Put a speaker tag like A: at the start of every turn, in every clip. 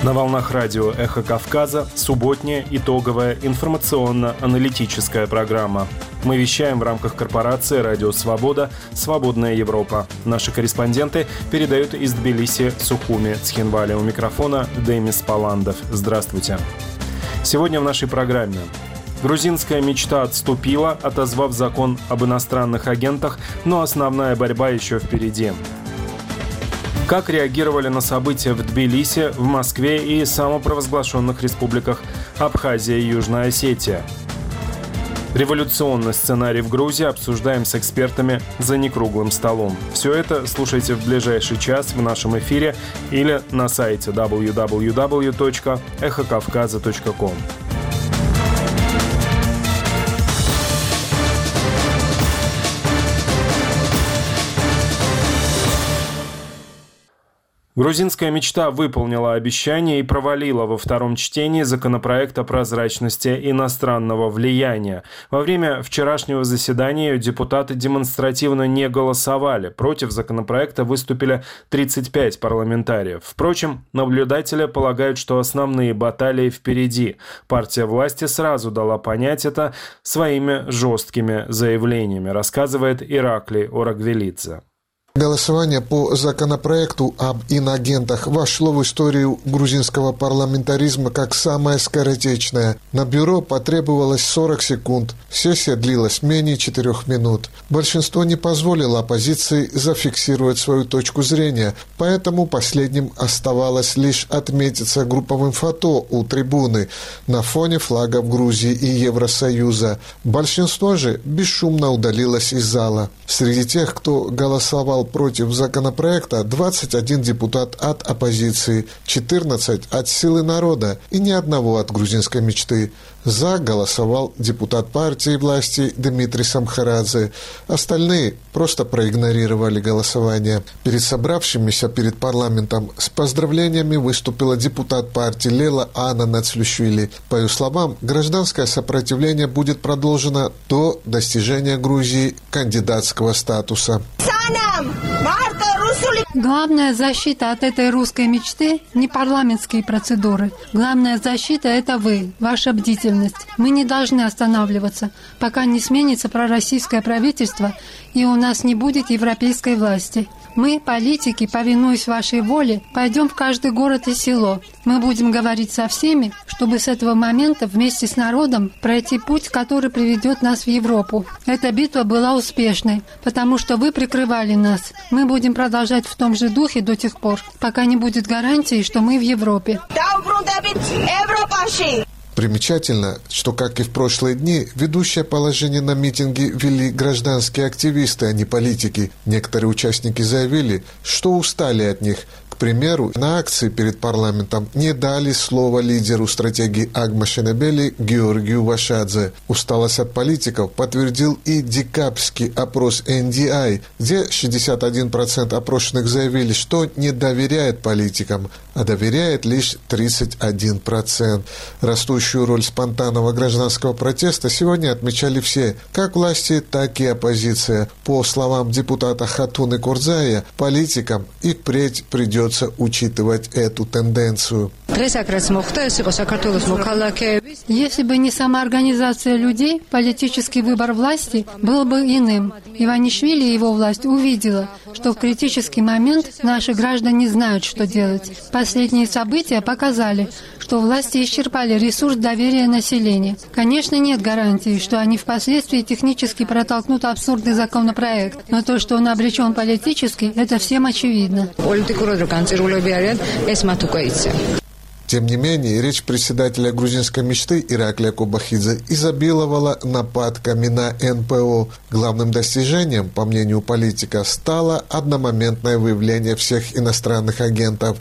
A: На волнах радио «Эхо Кавказа» субботняя итоговая информационно-аналитическая программа. Мы вещаем в рамках корпорации «Радио Свобода. Свободная Европа». Наши корреспонденты передают из Тбилиси, Сухуми, Цхинвали. У микрофона Демис Паландов. Здравствуйте. Сегодня в нашей программе. Грузинская мечта отступила, отозвав закон об иностранных агентах, но основная борьба еще впереди. Как реагировали на события в Тбилиси, в Москве и самопровозглашенных республиках Абхазия и Южная Осетия? Революционный сценарий в Грузии обсуждаем с экспертами за некруглым столом. Все это слушайте в ближайший час в нашем эфире или на сайте www.эхокавказа.ком. Грузинская мечта выполнила обещание и провалила во втором чтении законопроект о прозрачности иностранного влияния. Во время вчерашнего заседания депутаты демонстративно не голосовали. Против законопроекта выступили 35 парламентариев. Впрочем, наблюдатели полагают, что основные баталии впереди. Партия власти сразу дала понять это своими жесткими заявлениями, рассказывает Ираклий Орагвелидзе.
B: Голосование по законопроекту об иноагентах вошло в историю грузинского парламентаризма как самое скоротечное. На бюро потребовалось 40 секунд. Сессия длилась менее 4 минут. Большинство не позволило оппозиции зафиксировать свою точку зрения, поэтому последним оставалось лишь отметиться групповым фото у трибуны на фоне флагов Грузии и Евросоюза. Большинство же бесшумно удалилось из зала. Среди тех, кто голосовал против законопроекта, 21 депутат от оппозиции, 14 от «Силы народа» и ни одного от грузинской мечты. За голосовал депутат партии власти Дмитрий Самхарадзе. Остальные просто проигнорировали голосование. Перед собравшимися перед парламентом с поздравлениями выступила депутат партии Лела Анна Нацлюшвили. По ее словам, гражданское сопротивление будет продолжено до достижения Грузии кандидатского статуса.
C: Главная защита от этой русской мечты – не парламентские процедуры. Главная защита – это вы, ваша бдительность. Мы не должны останавливаться, пока не сменится пророссийское правительство и у нас не будет европейской власти. Мы, политики, повинуясь вашей воле, пойдем в каждый город и село. Мы будем говорить со всеми, чтобы с этого момента вместе с народом пройти путь, который приведет нас в Европу. Эта битва была успешной, потому что вы прикрывали нас. Мы будем продолжать в том же духе до тех пор, пока не будет гарантии, что мы в Европе.
B: Примечательно, что, как и в прошлые дни, ведущее положение на митинге вели гражданские активисты, а не политики. Некоторые участники заявили, что устали от них. К примеру, на акции перед парламентом не дали слова лидеру стратегии Агма Шенебели Георгию Вашадзе. Усталость от политиков подтвердил и декабрьский опрос NDI, где 61% опрошенных заявили, что не доверяет политикам, а доверяет лишь 31%. Растущую роль спонтанного гражданского протеста сегодня отмечали все, как власти, так и оппозиция. По словам депутата Хатуны Курзая, политикам и впредь придется учитывать эту тенденцию.
C: Если бы не самоорганизация людей, политический выбор власти был бы иным. Иванишвили и его власть увидела, что в критический момент наши граждане знают, что делать. Последние события показали, что власти исчерпали ресурс доверия населения. Конечно, нет гарантии, что они впоследствии технически протолкнут абсурдный законопроект, но то, что он обречен политически, это всем очевидно.
B: Тем не менее, речь председателя грузинской мечты Ираклия Кобахидзе изобиловала нападками на НПО. Главным достижением, по мнению политика, стало одномоментное выявление всех иностранных агентов.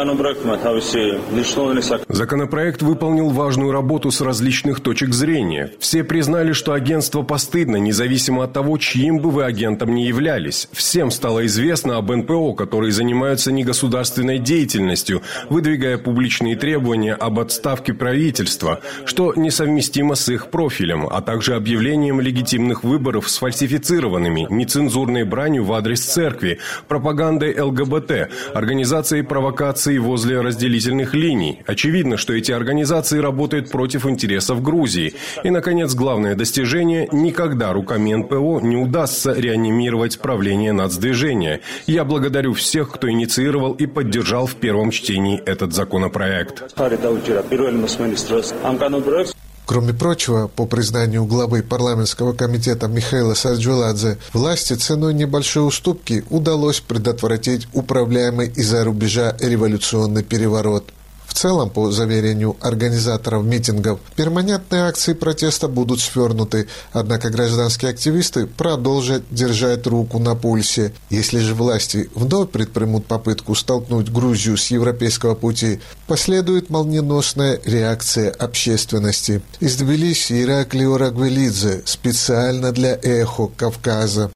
D: Законопроект выполнил важную работу с различных точек зрения. Все признали, что агентство постыдно, независимо от того, чьим бы вы агентом ни являлись. Всем стало известно об НПО, которые занимаются негосударственной деятельностью, выдвигая публичные требования об отставке правительства, что несовместимо с их профилем, а также объявлением легитимных выборов сфальсифицированными, нецензурной бранью в адрес церкви, пропагандой ЛГБТ, организацией провокаций операции возле разделительных линий. Очевидно, что эти организации работают против интересов Грузии. И, наконец, главное достижение – никогда руками НПО не удастся реанимировать правление нацдвижения. Я благодарю всех, кто инициировал и поддержал в первом чтении этот законопроект.
B: Кроме прочего, по признанию главы парламентского комитета Михаила Сарджуладзе, власти ценой небольшой уступки удалось предотвратить управляемый из-за рубежа революционный переворот. В целом, по заверению организаторов митингов, перманентные акции протеста будут свернуты, однако гражданские активисты продолжат держать руку на пульсе. Если же власти вновь предпримут попытку столкнуть Грузию с европейского пути, последует молниеносная реакция общественности. Из Тбилиси Ираклий Рагвелидзе специально для «Эхо Кавказа».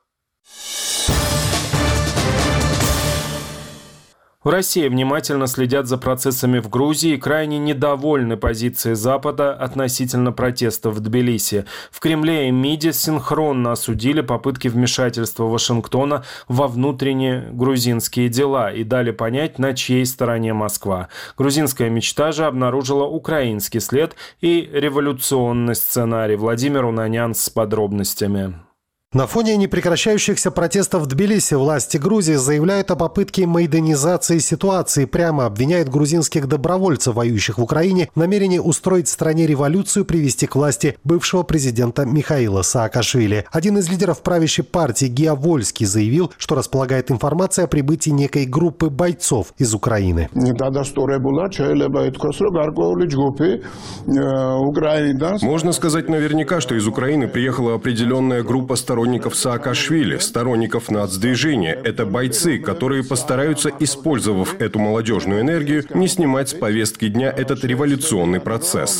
A: В России внимательно следят за процессами в Грузии и крайне недовольны позицией Запада относительно протестов в Тбилиси. В Кремле и МИДе синхронно осудили попытки вмешательства Вашингтона во внутренние грузинские дела и дали понять, на чьей стороне Москва. Грузинская мечта же обнаружила украинский след и революционный сценарий. Владимир Унанян с подробностями.
E: На фоне непрекращающихся протестов в Тбилиси власти Грузии заявляют о попытке майданизации ситуации, прямо обвиняют грузинских добровольцев, воюющих в Украине, в намерении устроить в стране революцию, привести к власти бывшего президента Михаила Саакашвили. Один из лидеров правящей партии Гия Вольский заявил, что располагает информацией о прибытии некой группы бойцов из Украины.
D: Можно сказать наверняка, что из Украины приехала определенная группа сторонников Саакашвили, сторонников нацдвижения. Это бойцы, которые постараются, использовав эту молодежную энергию, не снимать с повестки дня этот революционный процесс.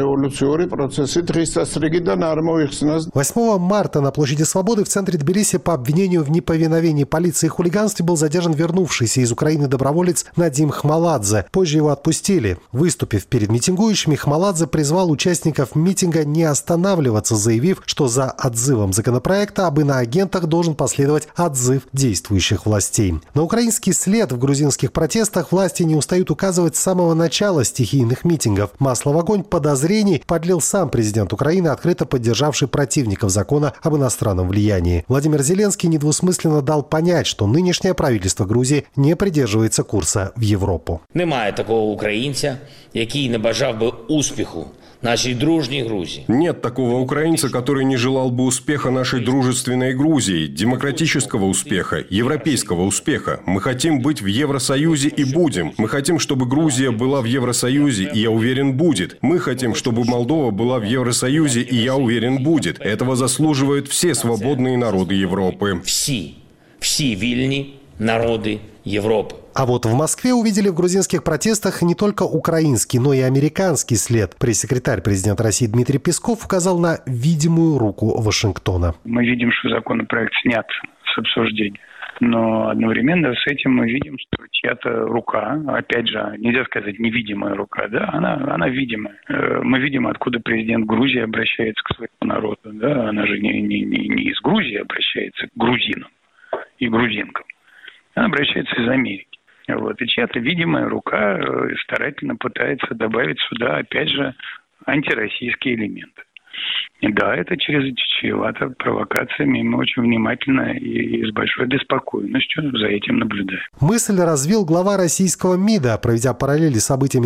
E: 8 марта на площади Свободы в центре Тбилиси по обвинению в неповиновении полиции и хулиганстве был задержан вернувшийся из Украины доброволец Надим Хмаладзе. Позже его отпустили. Выступив перед митингующими, Хмаладзе призвал участников митинга не останавливаться, заявив, что за отзывом законопроекта об иноагентах должен последовать отзыв действующих властей. На украинский след в грузинских протестах власти не устают указывать с самого начала стихийных митингов. Масло в огонь подозрений подлил сам президент Украины, открыто поддержавший противников закона об иностранном влиянии. Владимир Зеленский недвусмысленно дал понять, что нынешнее правительство Грузии не придерживается курса в Европу.
F: Немає такого українця, який не бажав би успіху нашей дружной Грузии.
D: Нет такого украинца, который не желал бы успеха нашей дружественной Грузии, демократического успеха, европейского успеха. Мы хотим быть в Евросоюзе и будем. Мы хотим, чтобы Грузия была в Евросоюзе, и я уверен, будет. Мы хотим, чтобы Молдова была в Евросоюзе, и я уверен, будет. Этого заслуживают все свободные народы Европы.
F: Все вільні народы Европы.
E: А вот в Москве увидели в грузинских протестах не только украинский, но и американский след. Пресс-секретарь президента России Дмитрий Песков указал на видимую руку Вашингтона.
G: Мы видим, что законопроект снят с обсуждения. Но одновременно с этим мы видим, что чья-то рука, опять же, нельзя сказать невидимая рука, да, она видимая. Мы видим, откуда президент Грузии обращается к своему народу, да, она же не из Грузии обращается к грузинам и грузинкам, она обращается из Америки. Вот. И чья-то видимая рука старательно пытается добавить сюда, опять же, антироссийские элементы. И да, это чревато провокациями, и мы очень внимательно и с большой беспокойностью за этим наблюдаем.
E: Мысль развил глава российского МИДа. Проведя параллели с событиями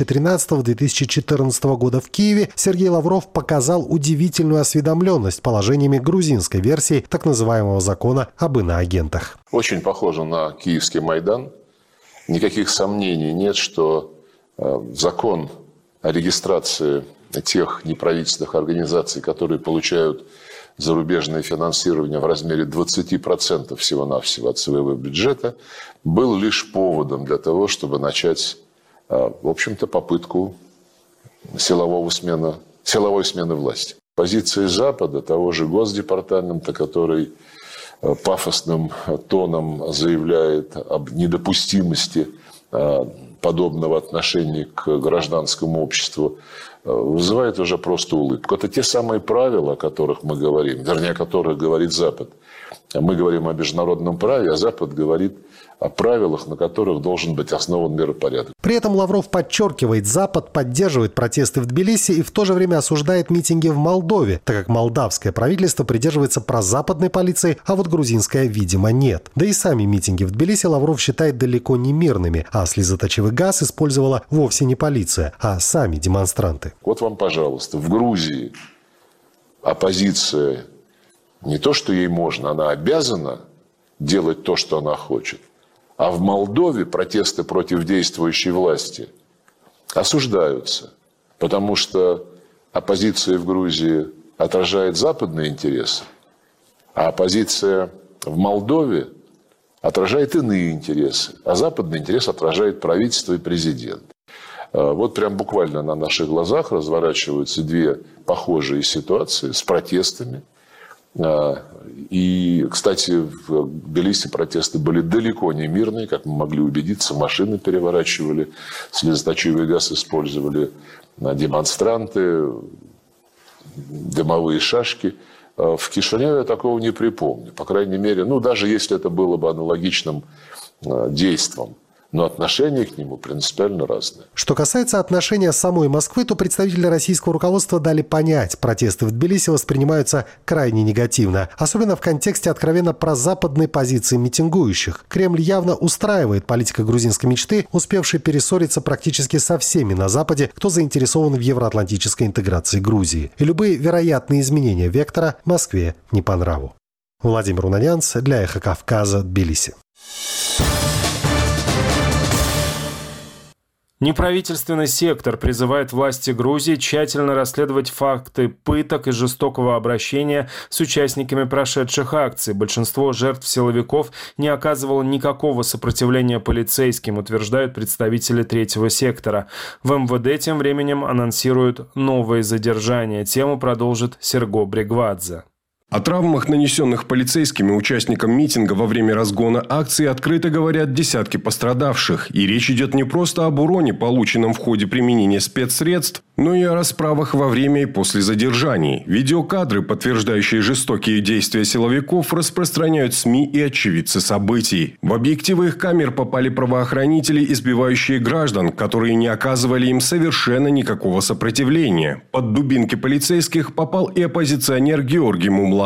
E: 2013-2014 года в Киеве, Сергей Лавров показал удивительную осведомленность положениями грузинской версии так называемого закона об иноагентах.
H: Очень похоже на киевский Майдан. Никаких сомнений нет, что закон о регистрации тех неправительственных организаций, которые получают зарубежное финансирование в размере 20% всего-навсего от своего бюджета, был лишь поводом для того, чтобы начать, в общем-то, попытку силовой смены власти. Позиции Запада, того же Госдепартамента, который пафосным тоном заявляет об недопустимости подобного отношения к гражданскому обществу вызывает уже просто улыбку. Это те самые правила, о которых мы говорим, вернее, о которых говорит Запад. Мы говорим о международном праве, а Запад говорит о правилах, на которых должен быть основан миропорядок.
E: При этом Лавров подчеркивает, Запад поддерживает протесты в Тбилиси и в то же время осуждает митинги в Молдове, так как молдавское правительство придерживается прозападной полиции, а вот грузинская, видимо, нет. Да и сами митинги в Тбилиси Лавров считает далеко не мирными, а слезоточивый газ использовала вовсе не полиция, а сами демонстранты.
H: Вот вам, пожалуйста, в Грузии оппозиция не то, что ей можно, она обязана делать то, что она хочет. А в Молдове протесты против действующей власти осуждаются, потому что оппозиция в Грузии отражает западные интересы, а оппозиция в Молдове отражает иные интересы, а западный интерес отражает правительство и президент. Вот прям буквально на наших глазах разворачиваются две похожие ситуации с протестами. И, кстати, в Тбилиси протесты были далеко не мирные, как мы могли убедиться. Машины переворачивали, слезоточивый газ использовали демонстранты, дымовые шашки. В Кишиневе я такого не припомню. По крайней мере, даже если это было бы аналогичным действием. Но отношение к нему принципиально разное.
E: Что касается отношения самой Москвы, то представители российского руководства дали понять, протесты в Тбилиси воспринимаются крайне негативно, особенно в контексте откровенно прозападной позиции митингующих. Кремль явно устраивает политика грузинской мечты, успевшей перессориться практически со всеми на Западе, кто заинтересован в евроатлантической интеграции Грузии. И любые вероятные изменения вектора Москве не по нраву. Владимир Унанянц для «Эхо Кавказа», Тбилиси.
A: Неправительственный сектор призывает власти Грузии тщательно расследовать факты пыток и жестокого обращения с участниками прошедших акций. Большинство жертв силовиков не оказывало никакого сопротивления полицейским, утверждают представители третьего сектора. В МВД тем временем анонсируют новые задержания. Тему продолжит Серго Брегвадзе.
D: О травмах, нанесенных полицейскими участникам митинга во время разгона акции, открыто говорят десятки пострадавших. И речь идет не просто об уроне, полученном в ходе применения спецсредств, но и о расправах во время и после задержаний. Видеокадры, подтверждающие жестокие действия силовиков, распространяют СМИ и очевидцы событий. В объективы их камер попали правоохранители, избивающие граждан, которые не оказывали им совершенно никакого сопротивления. Под дубинки полицейских попал и оппозиционер Георгий Мумладзе.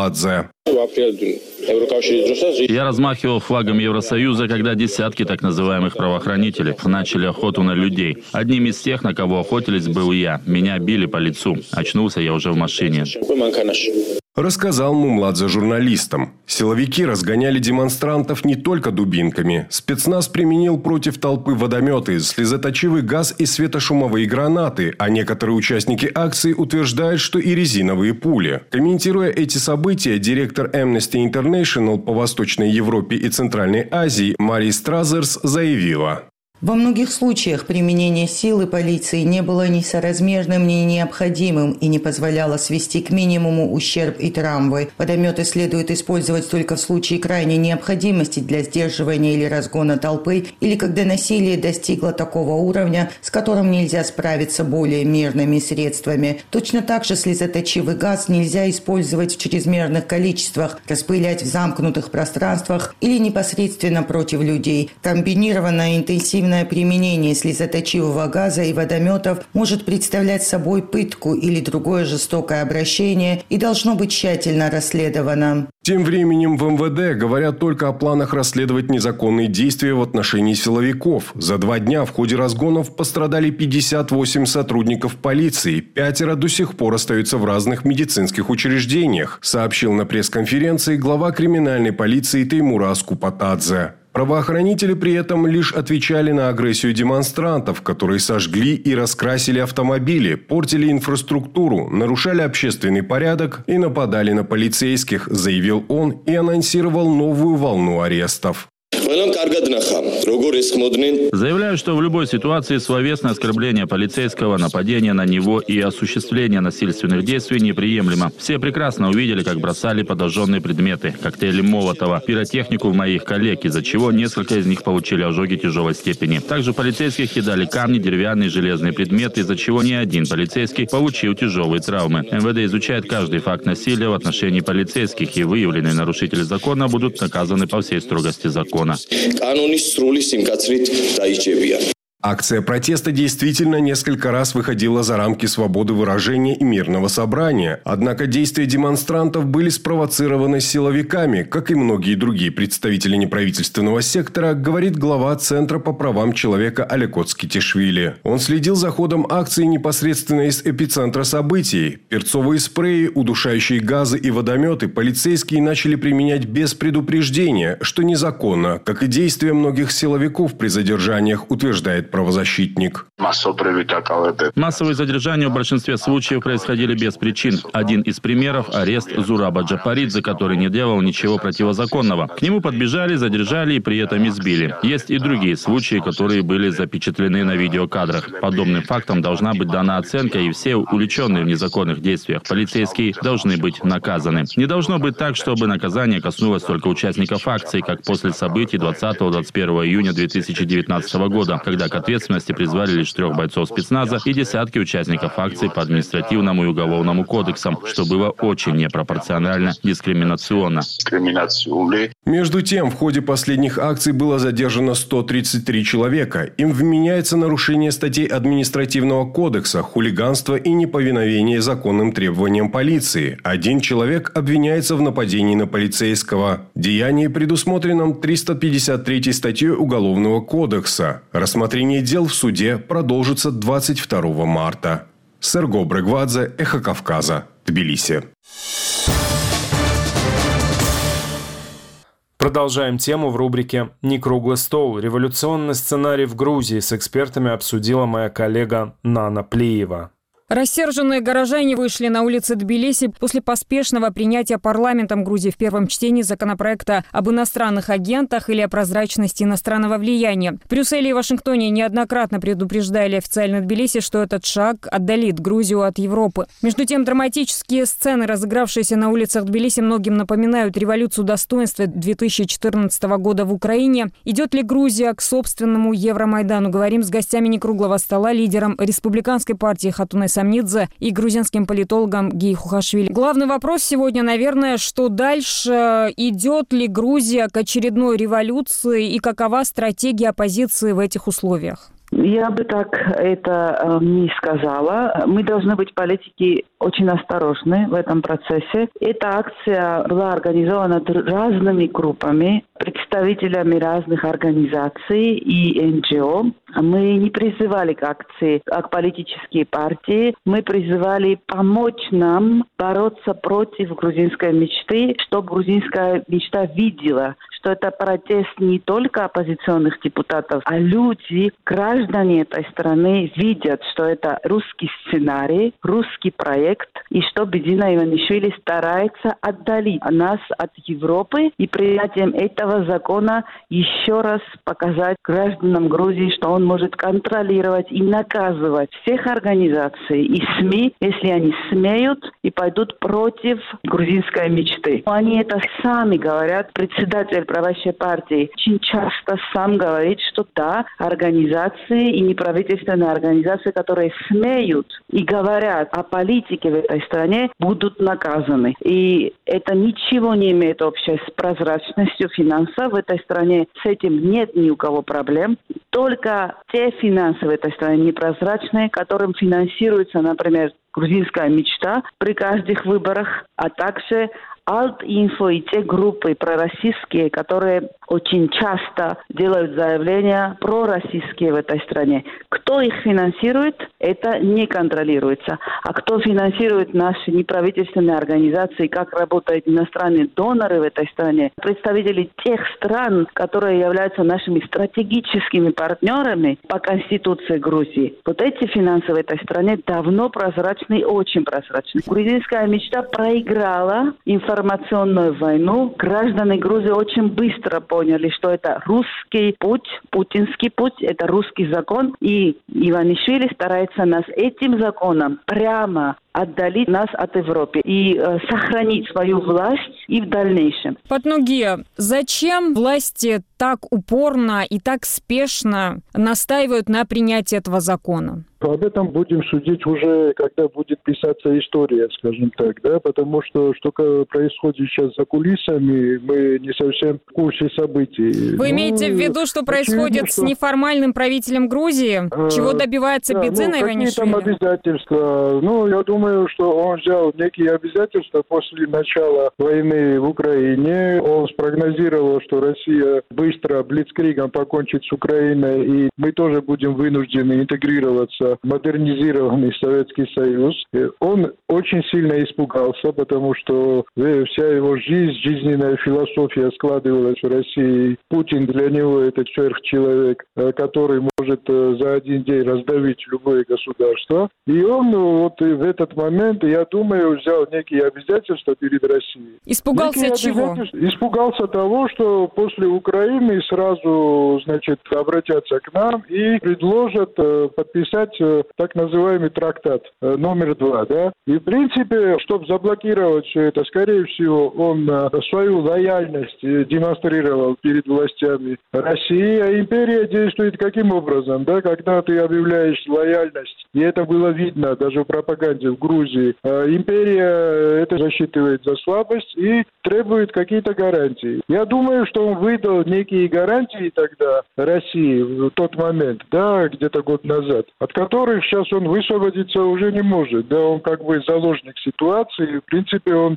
I: Я размахивал флагом Евросоюза, когда десятки так называемых правоохранителей начали охоту на людей. Одним из тех, на кого охотились, был я. Меня били по лицу. Очнулся я уже в машине.
D: Рассказал Мумладзе журналистам. Силовики разгоняли демонстрантов не только дубинками. Спецназ применил против толпы водометы, слезоточивый газ и светошумовые гранаты, а некоторые участники акции утверждают, что и резиновые пули. Комментируя эти события, директор Amnesty International по Восточной Европе и Центральной Азии Мари Стразерс заявила:
J: во многих случаях применение силы полиции не было ни соразмерным, ни необходимым и не позволяло свести к минимуму ущерб и травмы. Водометы следует использовать только в случае крайней необходимости для сдерживания или разгона толпы, или когда насилие достигло такого уровня, с которым нельзя справиться более мирными средствами. Точно так же слезоточивый газ нельзя использовать в чрезмерных количествах, распылять в замкнутых пространствах или непосредственно против людей. Комбинированное интенсивное применение слезоточивого газа и водометов может представлять собой пытку или другое жестокое обращение и должно быть тщательно расследовано.
D: Тем временем в МВД говорят только о планах расследовать незаконные действия в отношении силовиков. За 2 дня в ходе разгонов пострадали 58 сотрудников полиции. 5 до сих пор остаются в разных медицинских учреждениях, сообщил на пресс-конференции глава криминальной полиции Теймур Аскупатадзе. Правоохранители при этом лишь отвечали на агрессию демонстрантов, которые сожгли и раскрасили автомобили, портили инфраструктуру, нарушали общественный порядок и нападали на полицейских, заявил он и анонсировал новую волну арестов.
I: Заявляю, что в любой ситуации словесное оскорбление полицейского, нападение на него и осуществление насильственных действий неприемлемо. Все прекрасно увидели, как бросали подожженные предметы, коктейли Молотова, пиротехнику в моих коллег, из-за чего несколько из них получили ожоги тяжелой степени. Также в полицейских кидали камни, деревянные, железные предметы, из-за чего ни один полицейский получил тяжелые травмы. МВД изучает каждый факт насилия в отношении полицейских, и выявленные нарушители закона будут наказаны по всей строгости закона.
D: Акция протеста действительно несколько раз выходила за рамки свободы выражения и мирного собрания. Однако действия демонстрантов были спровоцированы силовиками, как и многие другие представители неправительственного сектора, говорит глава Центра по правам человека Алекот Скитишвили. Он следил за ходом акции непосредственно из эпицентра событий. Перцовые спреи, удушающие газы и водометы полицейские начали применять без предупреждения, что незаконно, как и действия многих силовиков при задержаниях, утверждает правозащитник.
I: Массовые задержания в большинстве случаев происходили без причин. Один из примеров – арест Зураба Джапаридзе, который не делал ничего противозаконного. К нему подбежали, задержали и при этом избили. Есть и другие случаи, которые были запечатлены на видеокадрах. Подобным фактам должна быть дана оценка, и все увлеченные в незаконных действиях полицейские должны быть наказаны. Не должно быть так, чтобы наказание коснулось только участников акции, как после событий 20-21 июня 2019 года, когда к ответственности призвали лишь 3 бойцов спецназа и десятки участников акций по административному и уголовному кодексам, что было очень непропорционально дискриминационно.
D: Между тем, в ходе последних акций было задержано 133 человека. Им вменяется нарушение статей административного кодекса, хулиганство и неповиновение законным требованиям полиции. Один человек обвиняется в нападении на полицейского. Деяние предусмотрено 353 статьей Уголовного кодекса. Рассмотрение дел в суде продолжится 22 марта. Серго Брегвадзе, Эхо Кавказа, Тбилиси.
A: Продолжаем тему в рубрике «Не круглый стол». Революционный сценарий в Грузии с экспертами обсудила моя коллега Нана Плиева.
K: Рассерженные горожане вышли на улицы Тбилиси после поспешного принятия парламентом Грузии в первом чтении законопроекта об иностранных агентах или о прозрачности иностранного влияния. В Брюсселе и Вашингтоне неоднократно предупреждали официально Тбилиси, что этот шаг отдалит Грузию от Европы. Между тем, драматические сцены, разыгравшиеся на улицах Тбилиси, многим напоминают революцию достоинства 2014 года в Украине. Идет ли Грузия к собственному Евромайдану? Говорим с гостями некруглого стола, лидером республиканской партии Хатуной Самнидзе и грузинским политологом Гии Хухашвили. Главный вопрос сегодня, наверное, что дальше? Идет ли Грузия к очередной революции и какова стратегия оппозиции в этих условиях?
L: Я бы так это не сказала. Мы должны быть, политики, очень осторожны в этом процессе. Эта акция была организована разными группами, представителями разных организаций и НГО. Мы не призывали к акции как политические партии. Мы призывали помочь нам бороться против грузинской мечты, чтобы грузинская мечта видела, что это протест не только оппозиционных депутатов, а люди, граждане этой страны видят, что это русский сценарий, русский проект, и что Бедина Иванишвили старается отдалить нас от Европы, и принятием этого закона еще раз показать гражданам Грузии, что он может контролировать и наказывать всех организаций и СМИ, если они смеют и пойдут против грузинской мечты. Они это сами говорят. Председатель правящей партии очень часто сам говорит, что да, организации и неправительственные организации, которые смеют и говорят о политике в этой стране, будут наказаны. И это ничего не имеет общего с прозрачностью финансов в этой стране. С этим нет ни у кого проблем. Только те финансы в этой стране непрозрачные, которым финансируется, например, грузинская мечта при каждых выборах, а также Alt-Info и те группы пророссийские, которые очень часто делают заявления пророссийские в этой стране. Кто их финансирует, это не контролируется. А кто финансирует наши неправительственные организации, как работают иностранные доноры в этой стране, представители тех стран, которые являются нашими стратегическими партнерами по Конституции Грузии. Вот эти финансы в этой стране давно прозрачны, очень прозрачны. Грузинская мечта проиграла информацию информационную войну. Граждане Грузии очень быстро поняли, что это русский путь, путинский путь, это русский закон. И Иванишвили старается нас этим законом прямо отдалить нас от Европы и сохранить свою власть и в дальнейшем.
K: Патнуге, зачем власти так упорно и так спешно настаивают на принятии этого закона?
M: Об этом будем судить уже, когда будет писаться история, скажем так, да, потому что происходит сейчас за кулисами, мы не совсем в курсе событий.
K: Вы имеете в виду, что происходит с неформальным правителем Грузии? Чего добивается Бидзина Иванишвили?
M: Какие там обязательства? Я думаю, что он взял некие обязательства после начала войны в Украине. Он спрогнозировал, что Россия быстро блицкригом покончит с Украиной, и мы тоже будем вынуждены интегрироваться в модернизированный Советский Союз. Он очень сильно испугался, потому что вся его жизненная философия складывалась в России. Путин для него это сверхчеловек, который может за один день раздавить любое государство. И он в этот момент, я думаю, взял некие обязательства перед Россией.
K: Испугался чего?
M: Испугался того, что после Украины сразу, обратятся к нам и предложат подписать так называемый трактат номер 2, да. И, в принципе, чтобы заблокировать все это, скорее всего, он свою лояльность демонстрировал перед властями России, а империя действует каким образом, да, когда ты объявляешь лояльность, и это было видно даже в пропаганде в Грузии, империя это засчитывает за слабость и требует какие-то гарантии. Я думаю, что он выдал некие гарантии тогда России в тот момент, да, где-то год назад, от которых сейчас он высвободиться уже не может. Да, он как бы заложник ситуации. В принципе, он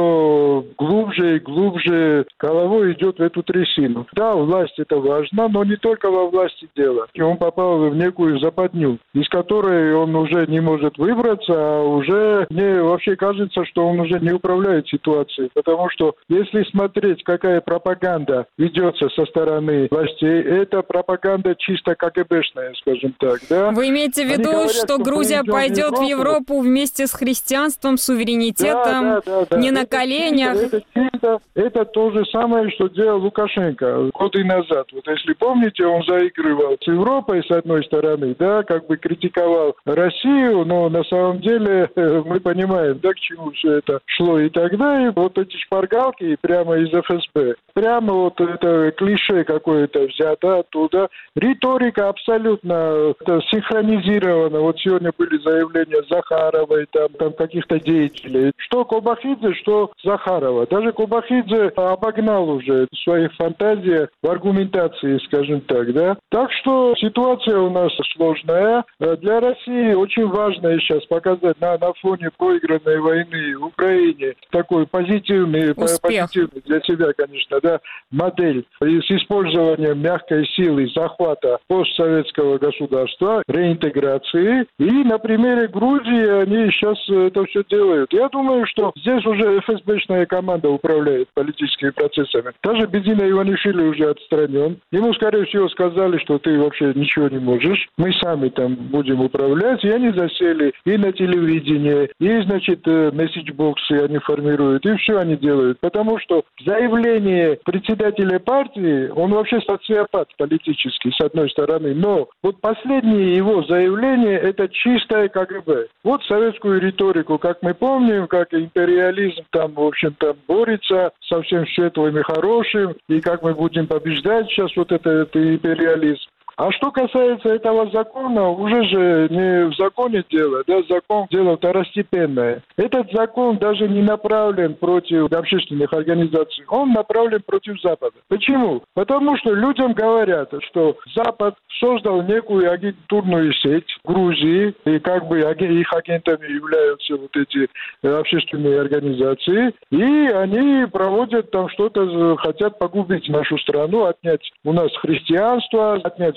M: все глубже и глубже головой идет в эту трясину. Да, власть это важно, но не только во власти дело. И он попал в некую западню, из которой он уже не может выбраться, а уже мне вообще кажется, что он уже не управляет ситуацией. Потому что если смотреть, какая пропаганда ведется со стороны властей, это пропаганда чисто КГБшная, скажем так. Да?
K: Вы имеете в виду, что Грузия пойдет в Европу вместе с христианством, суверенитетом, не на коленях?
M: Это то же самое, что делал Лукашенко годы назад. Вот если помните, он заигрывал с Европой с одной стороны, да, как бы критиковал Россию, но на самом деле мы понимаем, да, к чему все это шло. И тогда вот эти шпаргалки прямо из ФСБ, прямо вот это клише какое-то взято оттуда. Риторика абсолютно синхронизирована. Вот сегодня были заявления Захаровой, там каких-то деятелей. Что Кобахидзе, что Захарова. Даже Кобахидзе обогнал уже в своих фантазиях в аргументации, скажем так, да. Так что ситуация у нас сложная. Для России очень важно сейчас показать на фоне проигранной войны в Украине такой позитивный для себя, конечно, да, модель с использованием мягкой силы захвата постсоветского государства, реинтеграции. И на примере Грузии они сейчас это все делают. Я думаю, что здесь уже ФСБшная команда управляет политическими процессами. Даже Бидзина Иванишвили уже отстранен. Ему, скорее всего, сказали, что ты вообще ничего не можешь. Мы сами там будем управлять. И они засели и на телевидении, и, месседжбоксы они формируют. И все они делают. Потому что заявление председателя партии, он вообще социопат политический, с одной стороны. Но вот последнее его заявление – это чистое КГБ. Вот советскую риторику, как мы помним, как империализм там, в общем-то, борется со всем светлым и хорошим, и как мы будем побеждать сейчас вот этот империализм. А что касается этого закона, уже же не в законе дело, да, закон дело второстепенное. Этот закон даже не направлен против общественных организаций, он направлен против Запада. Почему? Потому что людям говорят, что Запад создал некую агентурную сеть в Грузии, и как бы их агентами являются вот эти общественные организации, и они проводят там что-то, хотят погубить нашу страну, отнять у нас христианство, отнять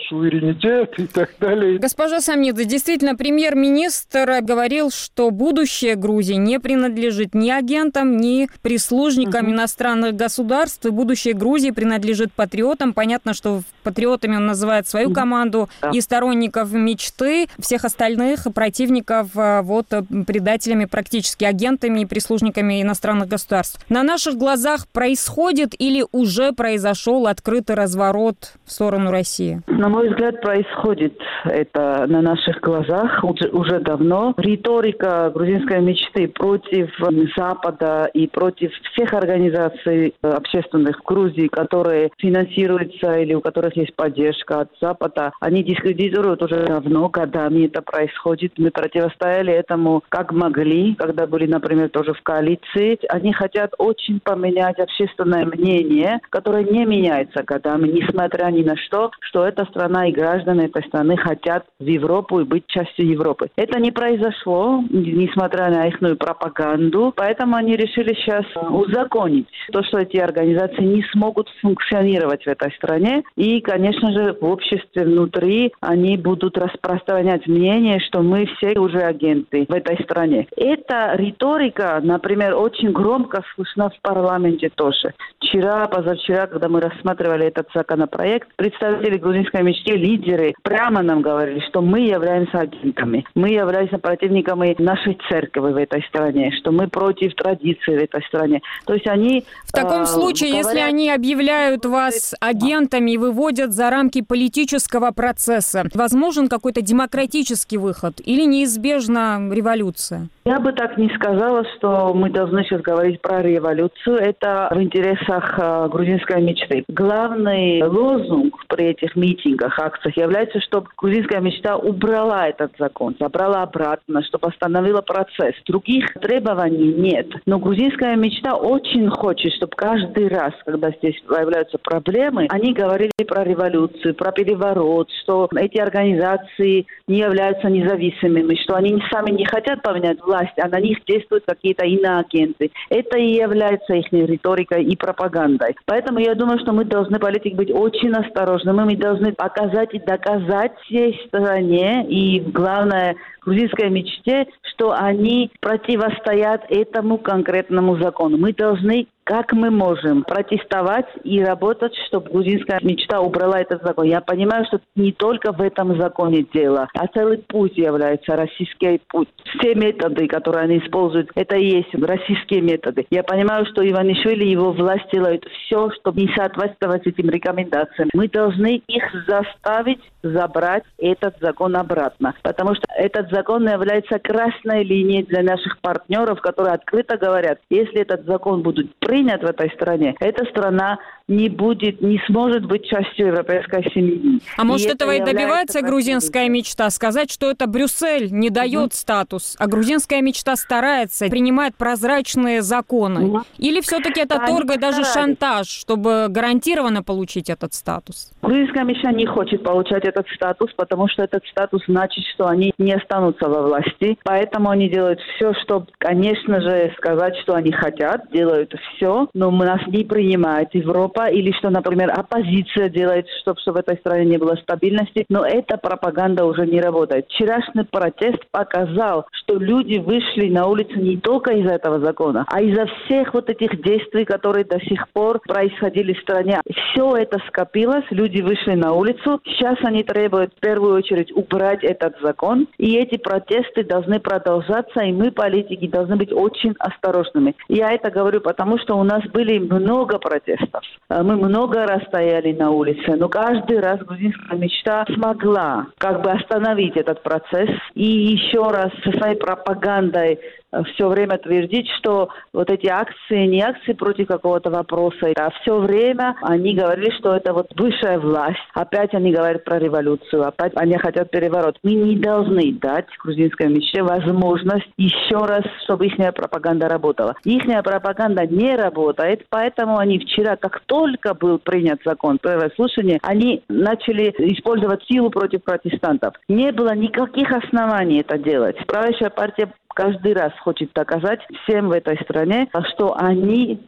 M: суверенитет и так далее.
K: Госпожа Самнидзе, действительно, премьер-министр говорил, что будущее Грузии не принадлежит ни агентам, ни прислужникам иностранных государств, и будущее Грузии принадлежит патриотам. Понятно, что патриотами он называет свою команду и сторонников мечты, всех остальных противников предателями, практически агентами и прислужниками иностранных государств. На наших глазах происходит или уже произошел открытый разворот в сторону России?
L: На мой взгляд, происходит это на наших глазах уже давно. Риторика грузинской мечты против Запада и против всех организаций общественных в Грузии, которые финансируются или у которых есть поддержка от Запада, они дискредитируют уже давно, годами это происходит. Мы противостояли этому как могли, когда были, например, тоже в коалиции. Они хотят очень поменять общественное мнение, которое не меняется годами, несмотря ни на что эта страна и граждане этой страны хотят в Европу и быть частью Европы. Это не произошло, несмотря на их пропаганду, поэтому они решили сейчас узаконить то, что эти организации не смогут функционировать в этой стране. И, конечно же, в обществе внутри они будут распространять мнение, что мы все уже агенты в этой стране. Эта риторика, например, очень громко слышна в парламенте тоже. Вчера, позавчера, когда мы рассматривали этот законопроект, представители грузинской мечты, лидеры прямо нам говорили, что мы являемся агентами, мы являемся противниками нашей церкви в этой стране, что мы против традиций в этой стране. То есть они...
K: В таком случае, говорят, если они объявляют вас агентами и выводят за рамки политического процесса, возможен какой-то демократический выход или неизбежна революция?
L: Я бы так не сказала, что мы должны сейчас говорить про революцию. Это в интересах грузинской мечты. Главный лозунг при этих митингах, акциях является, чтобы грузинская мечта убрала этот закон, забрала обратно, чтобы остановила процесс. Других требований нет. Но грузинская мечта очень хочет, чтобы каждый раз, когда здесь появляются проблемы, они говорили про революцию, про переворот, что эти организации не являются независимыми, что они сами не хотят поменять власть, а на них действуют какие-то иноагенты. Это и является их риторикой и пропагандой. Поэтому я думаю, что мы должны, политики, быть очень осторожными. Мы должны показать и доказать всей стране и, главное, грузинской мечте, что они противостоят этому конкретному закону. Мы должны, как мы можем, протестовать и работать, чтобы грузинская мечта убрала этот закон. Я понимаю, что не только в этом законе дело, а целый путь является российский путь. Все методы, которые они используют, это и есть российские методы. Я понимаю, что Иванишвили и его власть делают все, чтобы не соответствовать этим рекомендациям. Мы должны их заставить забрать этот закон обратно, потому что этот закон является красной линией для наших партнеров, которые открыто говорят, если этот закон будет принят в этой стране, эта страна не сможет быть частью европейской семьи.
K: А может, этого и добивается грузинская мечта? Сказать, что это Брюссель не дает статус, а грузинская мечта старается, принимает прозрачные законы? Или все-таки это торг и даже шантаж, чтобы гарантированно получить этот статус?
L: Грузинская мечта не хочет получать этот статус, потому что этот статус значит, что они не останутся во власти. Поэтому они делают все, чтобы, конечно же, сказать, что они хотят, делают все, но нас не принимает Европа, или что, например, оппозиция делает, чтобы в этой стране не было стабильности, но эта пропаганда уже не работает. Вчерашний протест показал, что люди вышли на улицу не только из-за этого закона, а из-за всех этих действий, которые до сих пор происходили в стране. Все это скопилось, люди вышли на улицу, сейчас они требуют в первую очередь убрать этот закон, и эти протесты должны продолжаться, и мы, политики, должны быть очень осторожными. Я это говорю, потому что у нас были много протестов. Мы много раз стояли на улице, но каждый раз грузинская мечта смогла остановить этот процесс и еще раз со своей пропагандой все время твердить, что эти акции не акции против какого-то вопроса, а все время они говорили, что это высшая власть. Опять они говорят про революцию, опять они хотят переворот. Мы не должны дать грузинской мечте возможность еще раз, чтобы их пропаганда работала. Их пропаганда не работает, поэтому они вчера, как только был принят закон, первое слушание, они начали использовать силу против протестантов. Не было никаких оснований это делать. Правящая партия каждый раз хочет доказать всем в этой стране, что они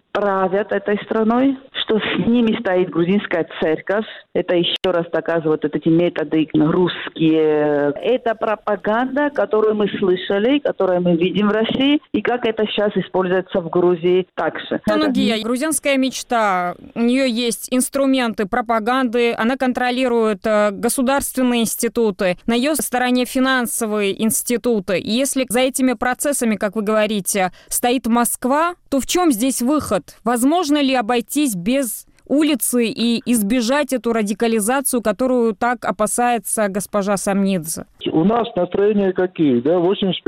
L: правят этой страной, что с ними стоит грузинская церковь. Это еще раз доказывает вот эти методы русские. Это пропаганда, которую мы слышали, которую мы видим в России, и как это сейчас используется в Грузии также.
K: Нугия, грузинская мечта, у нее есть инструменты пропаганды, она контролирует государственные институты, на ее стороне финансовые институты. И если за этими процессами, как вы говорите, стоит Москва, то в чем здесь выход? Возможно ли обойтись без улицы и избежать эту радикализацию, которую так опасается госпожа Самнидзе?
M: У нас настроения какие? Да?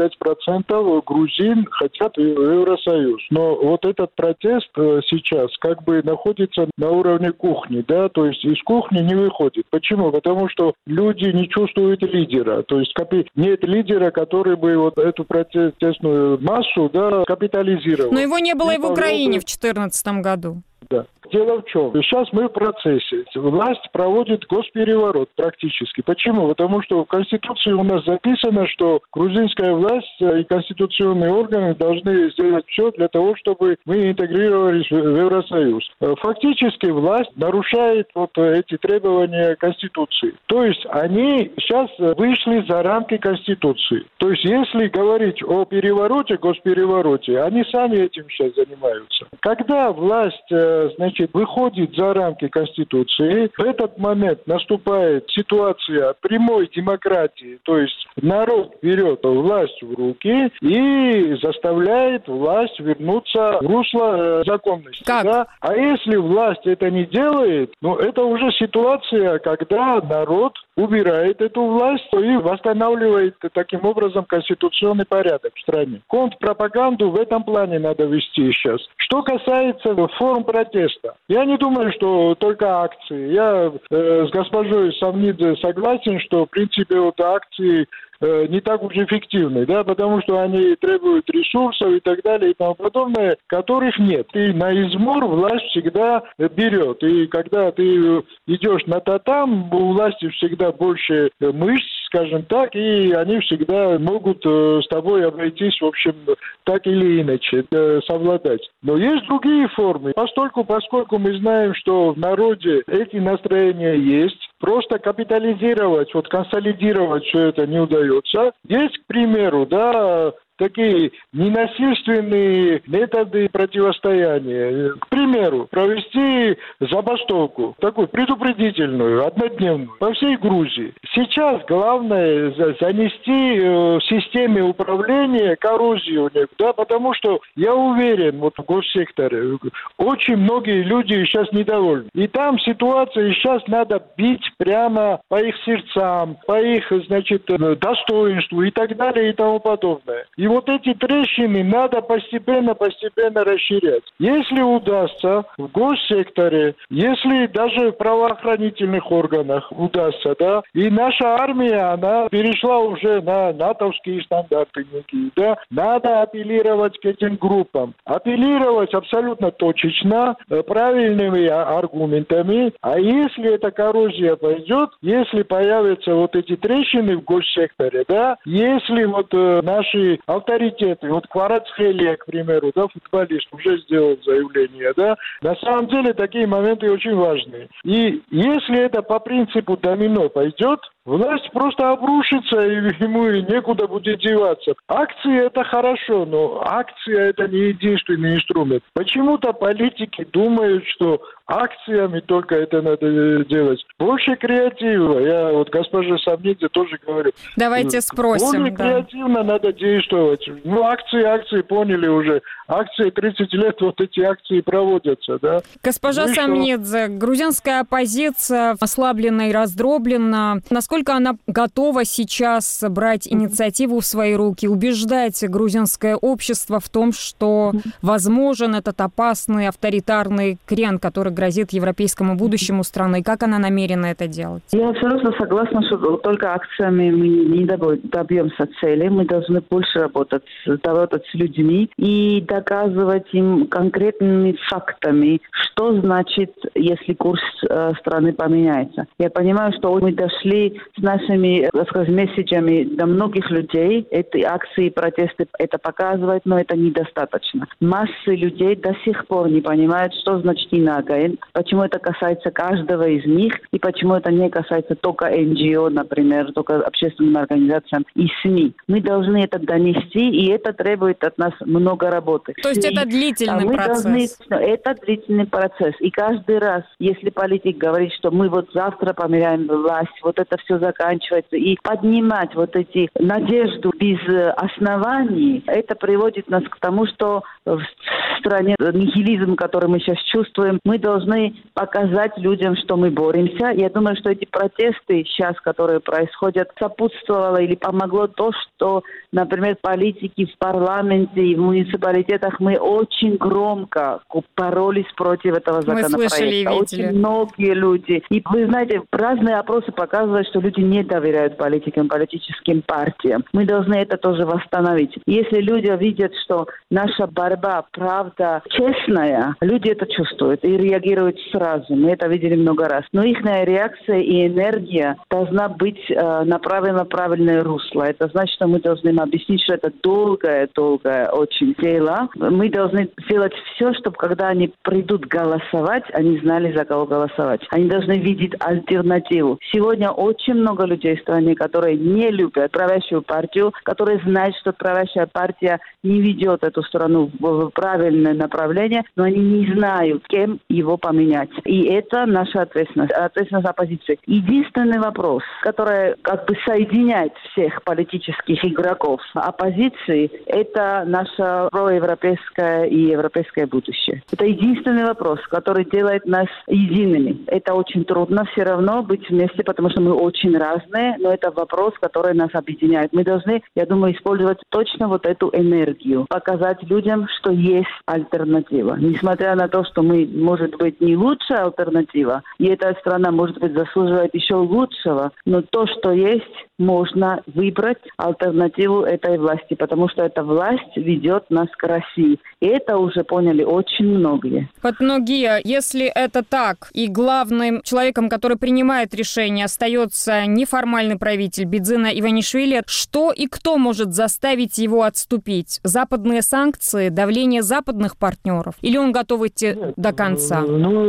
M: 85% грузин хотят в Евросоюз. Но вот этот протест сейчас как бы находится на уровне кухни. Да? То есть из кухни не выходит. Почему? Потому что люди не чувствуют лидера. То есть нет лидера, который бы вот эту протестную массу, да, капитализировал.
K: Но его не было и в Украине в 2014 году.
M: Да. Дело в чем? Сейчас мы в процессе. Власть проводит госпереворот практически. Почему? Потому что в Конституции у нас записано, что грузинская власть и конституционные органы должны сделать все для того, чтобы мы интегрировались в Евросоюз. Фактически власть нарушает вот эти требования Конституции. То есть они сейчас вышли за рамки Конституции. То есть если говорить о перевороте, госперевороте, они сами этим сейчас занимаются. Когда власть, выходит за рамки Конституции, в этот момент наступает ситуация прямой демократии, то есть народ берет власть в руки и заставляет власть вернуться в русло законности. Да? А если власть это не делает, это уже ситуация, когда народ убирает эту власть и восстанавливает таким образом конституционный порядок в стране. Контрпропаганду в этом плане надо вести сейчас. Что касается форм протеста, я не думаю, что только акции. Я с госпожой Самнидзе согласен, что в принципе вот акции не так уж эффективны, да, потому что они требуют ресурсов и так далее и тому подобное, которых нет. И на измор власть всегда берет. И когда ты идешь на татам, у власти всегда больше мышц, скажем так, и они всегда могут с тобой обойтись, в общем, так или иначе, совладать. Но есть другие формы. Поскольку мы знаем, что в народе эти настроения есть, просто капитализировать, консолидировать все это не удается. Есть, к примеру, такие ненасильственные методы противостояния. К примеру, провести забастовку, такую предупредительную, однодневную, по всей Грузии. Сейчас главное занести в системе управления коррозию, да, потому что я уверен, в госсекторе очень многие люди сейчас недовольны. И там ситуация сейчас надо бить прямо по их сердцам, по их, достоинству и так далее и тому подобное. И вот эти трещины надо постепенно расширять. Если удастся в госсекторе, если даже в правоохранительных органах удастся, да, и наша армия, она перешла уже на натовские стандарты некие, да, надо апеллировать к этим группам. Апеллировать абсолютно точечно, правильными аргументами, а если эта коррозия пойдет, если появятся вот эти трещины в госсекторе, да, если наши авторитеты, Кварацхелия, к примеру, да, футболист, уже сделал заявление, да, на самом деле такие моменты очень важные. И если это по принципу домино пойдет, власть просто обрушится, и ему некуда будет деваться. Акции – это хорошо, но акция – это не единственный инструмент. Почему-то политики думают, что акциями только это надо делать. Больше креатива. Я госпоже Самнидзе тоже говорю.
K: Давайте спросим.
M: Более креативно надо действовать. Акции, поняли уже. Акции 30 лет, эти акции проводятся, да.
K: Госпожа Самнидзе, грузинская оппозиция ослаблена и раздроблена. Насколько она готова сейчас брать инициативу в свои руки, убеждать грузинское общество в том, что возможен этот опасный авторитарный крен, который грозит европейскому будущему страны? Как она намерена это делать?
L: Я абсолютно согласна, что только акциями мы не добьемся цели. Мы должны больше работать с людьми и доказывать им конкретными фактами, что значит, если курс страны поменяется. Я понимаю, что мы дошли с нашими, так сказать, месседжами до многих людей. Эти акции, протесты это показывают, но это недостаточно. Массы людей до сих пор не понимают, что значит иноагент, почему это касается каждого из них и почему это не касается только НГО, например, только общественным организациям и СМИ. Мы должны это донести, и это требует от нас много работы.
K: То есть это длительный процесс?
L: Это длительный процесс. И каждый раз, если политик говорит, что мы вот завтра поменяем власть, вот это все заканчивается, и поднимать вот эти надежду без оснований, это приводит нас к тому, что в стране нихилизм, который мы сейчас чувствуем, мы должны показать людям, что мы боремся. Я думаю, что эти протесты сейчас, которые происходят, сопутствовало или помогло то, что, например, политики в парламенте и в муниципалитетах мы очень громко боролись против этого законопроекта.
K: Мы слышали и видели.
L: Очень многие люди. И вы знаете, разные опросы показывают, что люди не доверяют политикам, политическим партиям. Мы должны это тоже восстановить. Если люди видят, что наша борьба, правда, честная, люди это чувствуют и реагируют сразу. Мы это видели много раз. Но их реакция и энергия должна быть направлена в правильное русло. Это значит, что мы должны им объяснить, что это долгое очень дело. Мы должны сделать все, чтобы когда они придут голосовать, они знали, за кого голосовать. Они должны видеть альтернативу. Сегодня очень много людей в стране, которые не любят правящую партию, которые знают, что правящая партия не ведет эту страну в правильное направление, но они не знают, кем его поменять. И это наша ответственность оппозиции. Единственный вопрос, который как бы соединяет всех политических игроков оппозиции, это наше проевропейское и европейское будущее. Это единственный вопрос, который делает нас едиными. Это очень трудно все равно быть вместе, потому что мы очень разные, но это вопрос, который нас объединяет. Мы должны, я думаю, использовать точно вот эту энергию, показать людям, что есть альтернатива. Несмотря на то, что мы, может быть, не лучшая альтернатива, и эта страна, может быть, заслуживает еще лучшего, но то, что есть, можно выбрать альтернативу этой власти, потому что эта власть ведет нас к России. И это уже поняли очень многие.
K: Вот многие, если это так, и главным человеком, который принимает решение, остается неформальный правитель Бидзина Иванишвили, что и кто может заставить его отступить? Западные санкции, давление западных партнеров? Или он готов идти до конца?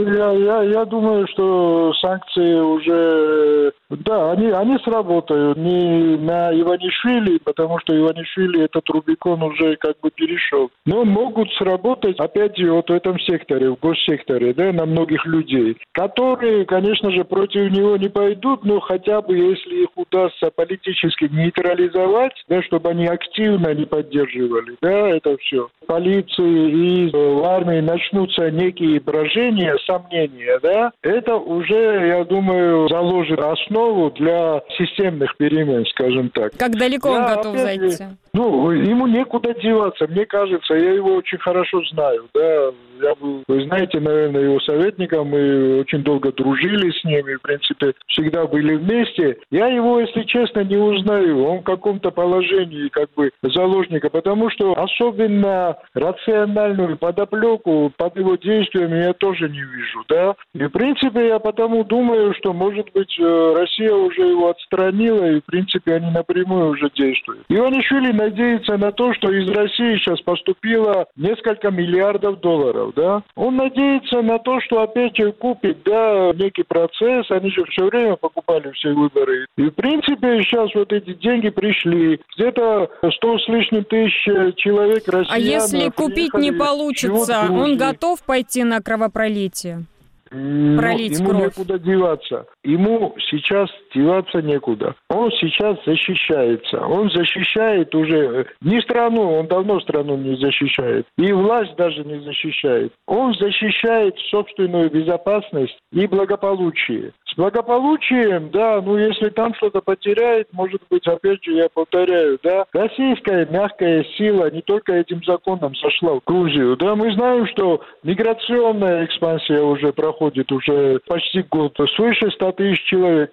M: Я думаю, что санкции уже... Да, они сработают не на Иванишвили, потому что Иванишвили этот Рубикон уже как бы перешел. Но могут сработать, опять же, вот в этом секторе, в госсекторе, да, на многих людей, которые, конечно же, против него не пойдут, но хотя бы, если их удастся политически нейтрализовать, да, чтобы они активно не поддерживали, да, это все. В полиции и в армии начнутся некие брожения, сомнения, да, это уже, я думаю, заложит основу для системных перемен, скажем так.
K: Как далеко он готов зайти?
M: Ему некуда деваться, мне кажется, я его очень хорошо знаю, да. Я был, вы знаете, наверное, его советником, мы очень долго дружили с ним и, в принципе, всегда были вместе. Я его, если честно, не узнаю. Он в каком-то положении как бы заложника, потому что особенно рациональную подоплеку под его действиями я тоже не вижу, да. И, в принципе, я потому думаю, что, может быть, Россия уже его отстранила, и, в принципе, они напрямую уже действуют. Иванишвили надеется на то, что из России сейчас поступило несколько миллиардов долларов. Да? Он надеется на то, что опять купит, да, некий процесс. Они же все время покупали все выборы. И, в принципе, сейчас вот эти деньги пришли. Где-то 100 с лишним тысяч человек россиян.
K: А если купить не получится, он готов пойти на кровопролитие? Пролить
M: ему
K: кровь.
M: Некуда деваться. Ему сейчас деваться некуда. Он сейчас защищается. Он защищает уже не страну, он давно страну не защищает. И власть даже не защищает. Он защищает собственную безопасность и благополучие. С благополучием, да, если там что-то потеряет, может быть, опять же, я повторяю, да, российская мягкая сила не только этим законом сошла в Грузию, да, мы знаем, что миграционная экспансия уже проходит уже почти год, свыше 100 тысяч человек,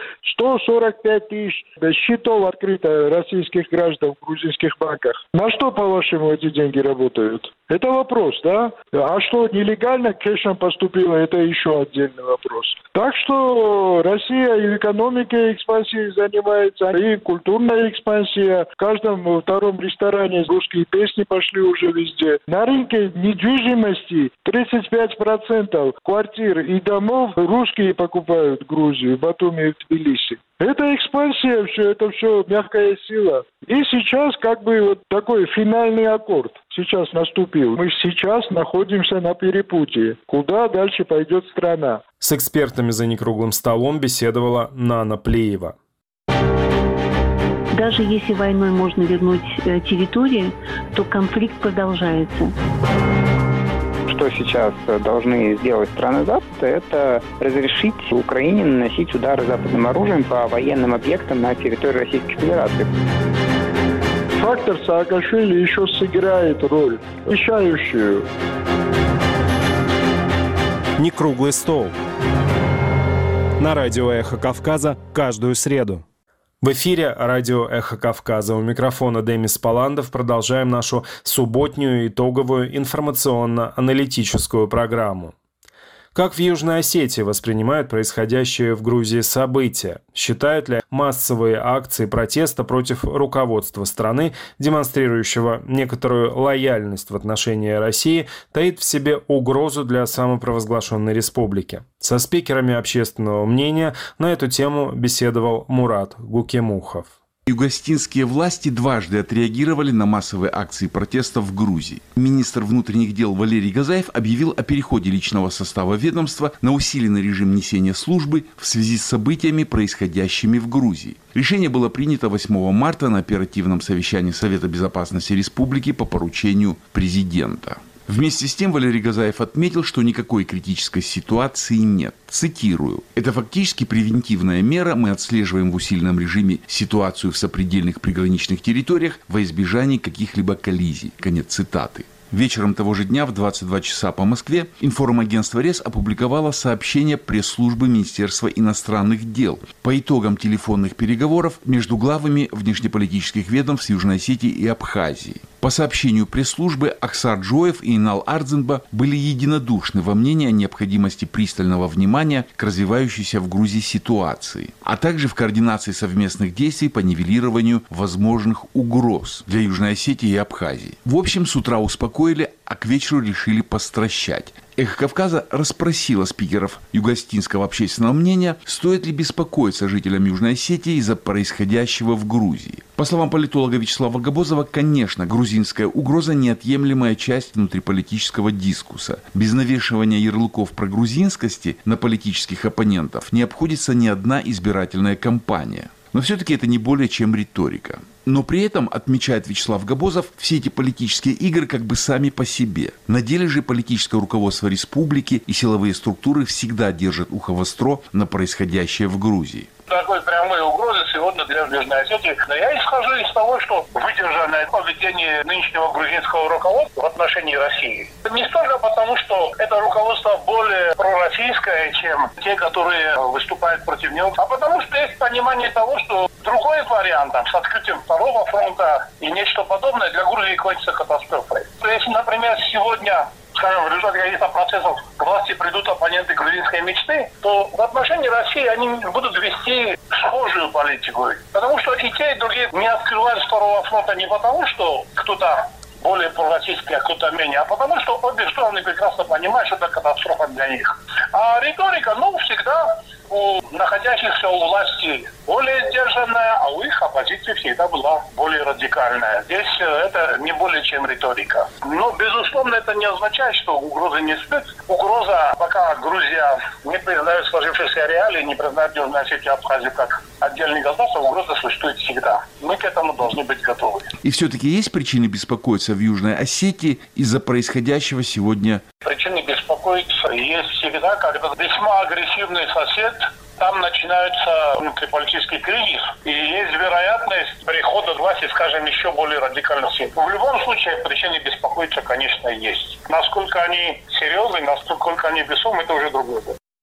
M: 145 тысяч счетов открыто российских граждан в грузинских банках. На что, по-вашему, эти деньги работают? Это вопрос, да? А что нелегально кэшем поступило, это еще отдельный вопрос. Так что Россия и в экономике экспансией занимается, и культурная экспансия. В каждом втором ресторане русские песни пошли уже везде. На рынке недвижимости 35% квартир и домов русские покупают в Грузии, в Батуми и в Тбилиси. Это экспансия, это все мягкая сила. И сейчас как бы вот такой финальный аккорд сейчас наступил. Мы сейчас находимся на перепутье. Куда дальше пойдет страна?
A: С экспертами за некруглым столом беседовала Нана Плеева.
N: Даже если войной можно вернуть территории, то конфликт продолжается.
O: Что сейчас должны сделать страны Запада, это разрешить Украине наносить удары западным оружием по военным объектам на территории Российской Федерации.
M: Фактор Саакашвили еще сыграет роль, решающую.
A: Некруглый стол. На радио «Эхо Кавказа» каждую среду. В эфире радио «Эхо Кавказа». У микрофона Демис Паландов. Продолжаем нашу субботнюю итоговую информационно-аналитическую программу. Как в Южной Осетии воспринимают происходящее в Грузии события? Считают ли массовые акции протеста против руководства страны, демонстрирующего некоторую лояльность в отношении России, таит в себе угрозу для самопровозглашенной республики? Со спикерами общественного мнения на эту тему беседовал Мурат Гукемухов.
P: Югостинские власти дважды отреагировали на массовые акции протеста в Грузии. Министр внутренних дел Валерий Газаев объявил о переходе личного состава ведомства на усиленный режим несения службы в связи с событиями, происходящими в Грузии. Решение было принято 8 марта на оперативном совещании Совета безопасности республики по поручению президента. Вместе с тем Валерий Газаев отметил, что никакой критической ситуации нет. Цитирую. «Это фактически превентивная мера. Мы отслеживаем в усиленном режиме ситуацию в сопредельных приграничных территориях во избежание каких-либо коллизий». Конец цитаты. Вечером того же дня в 22 часа по Москве информагентство РЕС опубликовало сообщение пресс-службы Министерства иностранных дел по итогам телефонных переговоров между главами внешнеполитических ведомств Южной Осетии и Абхазии. По сообщению пресс-службы, Аксар Джоев и Инал Ардзенба были единодушны во мнении о необходимости пристального внимания к развивающейся в Грузии ситуации, а также в координации совместных действий по нивелированию возможных угроз для Южной Осетии и Абхазии. В общем, с утра успокоили, а к вечеру решили постращать. «Эхо Кавказа» расспросила спикеров югостинского общественного мнения, стоит ли беспокоиться жителям Южной Осетии из-за происходящего в Грузии. По словам политолога Вячеслава Габозова, конечно, грузинская угроза – неотъемлемая часть внутриполитического дискурса. Без навешивания ярлыков прогрузинскости на политических оппонентов не обходится ни одна избирательная кампания. Но все-таки это не более чем риторика. Но при этом, отмечает Вячеслав Габозов, все эти политические игры как бы сами по себе. На деле же политическое руководство республики и силовые структуры всегда держат ухо востро на происходящее в Грузии.
Q: Такой прямой угрозы сегодня для Южной Осетии. Но я исхожу из того, что выдержанное поведение нынешнего грузинского руководства в отношении России. Не столько потому, что это руководство более пророссийское, чем те, которые выступают против него, а потому что есть понимание того, что другой вариант, с открытием второго фронта и нечто подобное для Грузии кончится катастрофой. То есть, например, сегодня, скажем, в результате каких-то процессов к власти придут оппоненты грузинской мечты, то в отношении России они будут вести схожую политику. Потому что и те, и другие не открывают второго фронта не потому, что кто-то более пророссийский, а кто-то менее, а потому что обе стороны прекрасно понимают, что это катастрофа для них. А риторика, всегда у находящихся у власти более сдержанная, а у их оппозиции всегда была более радикальная. Здесь это не более чем риторика. Но, безусловно, это не означает, что угрозы не стоит. Угроза, пока Грузия не признает сложившиеся реалии, не признает Южную Осетию и Абхазию как отдельные государства, угроза существует всегда. Мы к этому должны быть готовы.
P: И все-таки есть причины беспокоиться в Южной Осетии из-за происходящего сегодня?
Q: Причины беспокоиться есть всегда, когда весьма агрессивный сосед, там начинается внутриполитический кризис, и есть вероятность перехода к власти, скажем, еще более радикальных сил. В любом случае, причины беспокоиться, конечно, есть. Насколько они серьезны, насколько они весомы, это уже другое.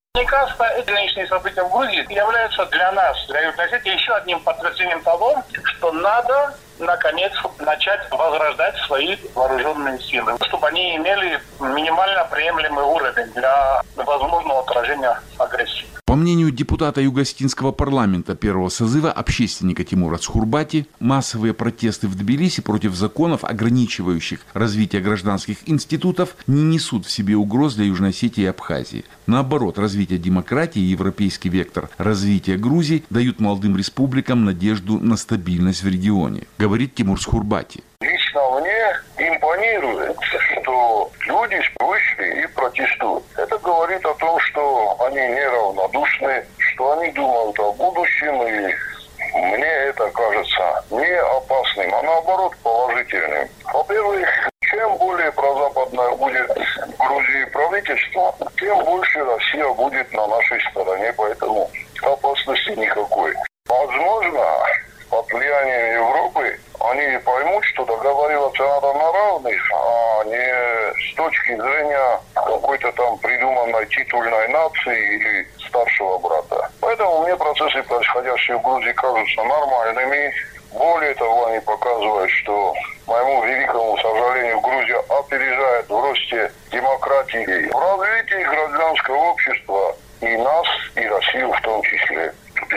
Q: Мне кажется, эти нынешние события в Грузии являются для нас, для Южной Осетии, еще одним подтверждением того, что надо, наконец, начать возрождать свои вооруженные силы, чтобы они имели минимально приемлемый уровень для возможного отражения агрессии.
P: По мнению депутата Юго-Осетинского парламента первого созыва, общественника Тимура Схурбати, массовые протесты в Тбилиси против законов, ограничивающих развитие гражданских институтов, не несут в себе угроз для Южной Осетии и Абхазии. Наоборот, развитие демократии и европейский вектор развития Грузии дают молодым республикам надежду на стабильность в регионе, говорит Тимур Схурбати.
R: Лично мне импонирует, что люди вышли и протестуют. Это говорит о том, что они неравнодушны, что они думают о будущем, и мне это кажется не опасным, а наоборот положительным. Во-первых, чем более прозападное будет в Грузии правительство, тем больше Россия будет на нашей стороне, поэтому опасности никакой. Возможно, под влиянием Европы они поймут, что договариваться надо на равных, а не с точки зрения какой-то там придуманной титульной нации или старшего брата. Поэтому мне процессы, происходящие в Грузии, кажутся нормальными. Более того, они показывают, что, к моему великому сожалению, Грузия опережает в росте демократии, в развитии гражданского общества и нас, и Россию в том числе.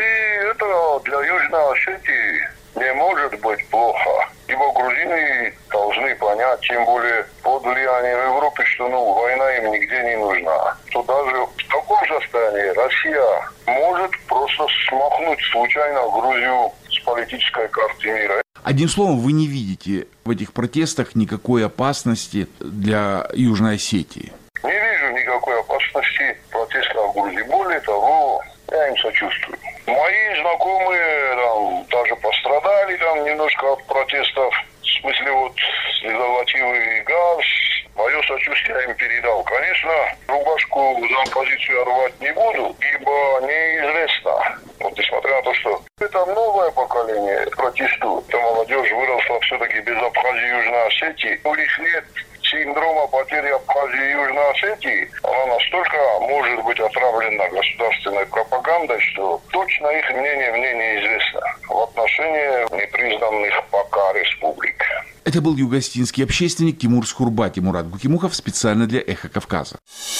R: И это для Южной Осетии не может быть плохо. Ибо грузины должны понять, тем более под влиянием Европы, что война им нигде не нужна. Что даже в таком состоянии Россия может просто смахнуть случайно Грузию с политической карты мира.
P: Одним словом, вы не видите в этих протестах никакой опасности для Южной Осетии?
R: Не вижу никакой опасности протеста в Грузии. Более того, я им сочувствую. Мои знакомые даже пострадали немножко от протестов. В смысле, слезовативый газ. Мое сочувствие я им передал. Конечно, рубашку за оппозицию рвать не буду, ибо неизвестно. Несмотря на то, что это новое поколение протестует. Эта молодежь выросла все-таки без Абхазии и Южной Осетии. У них нет синдрома потери Абхазии и Южной Осетии. Она настолько может быть отравлена государственной пропагандой, что точно их мнение мне неизвестно в отношении непризнанных пока республик.
P: Это был юго-осетинский общественник Тимур Схурбати. Мурат Гукимухов специально для «Эхо Кавказа».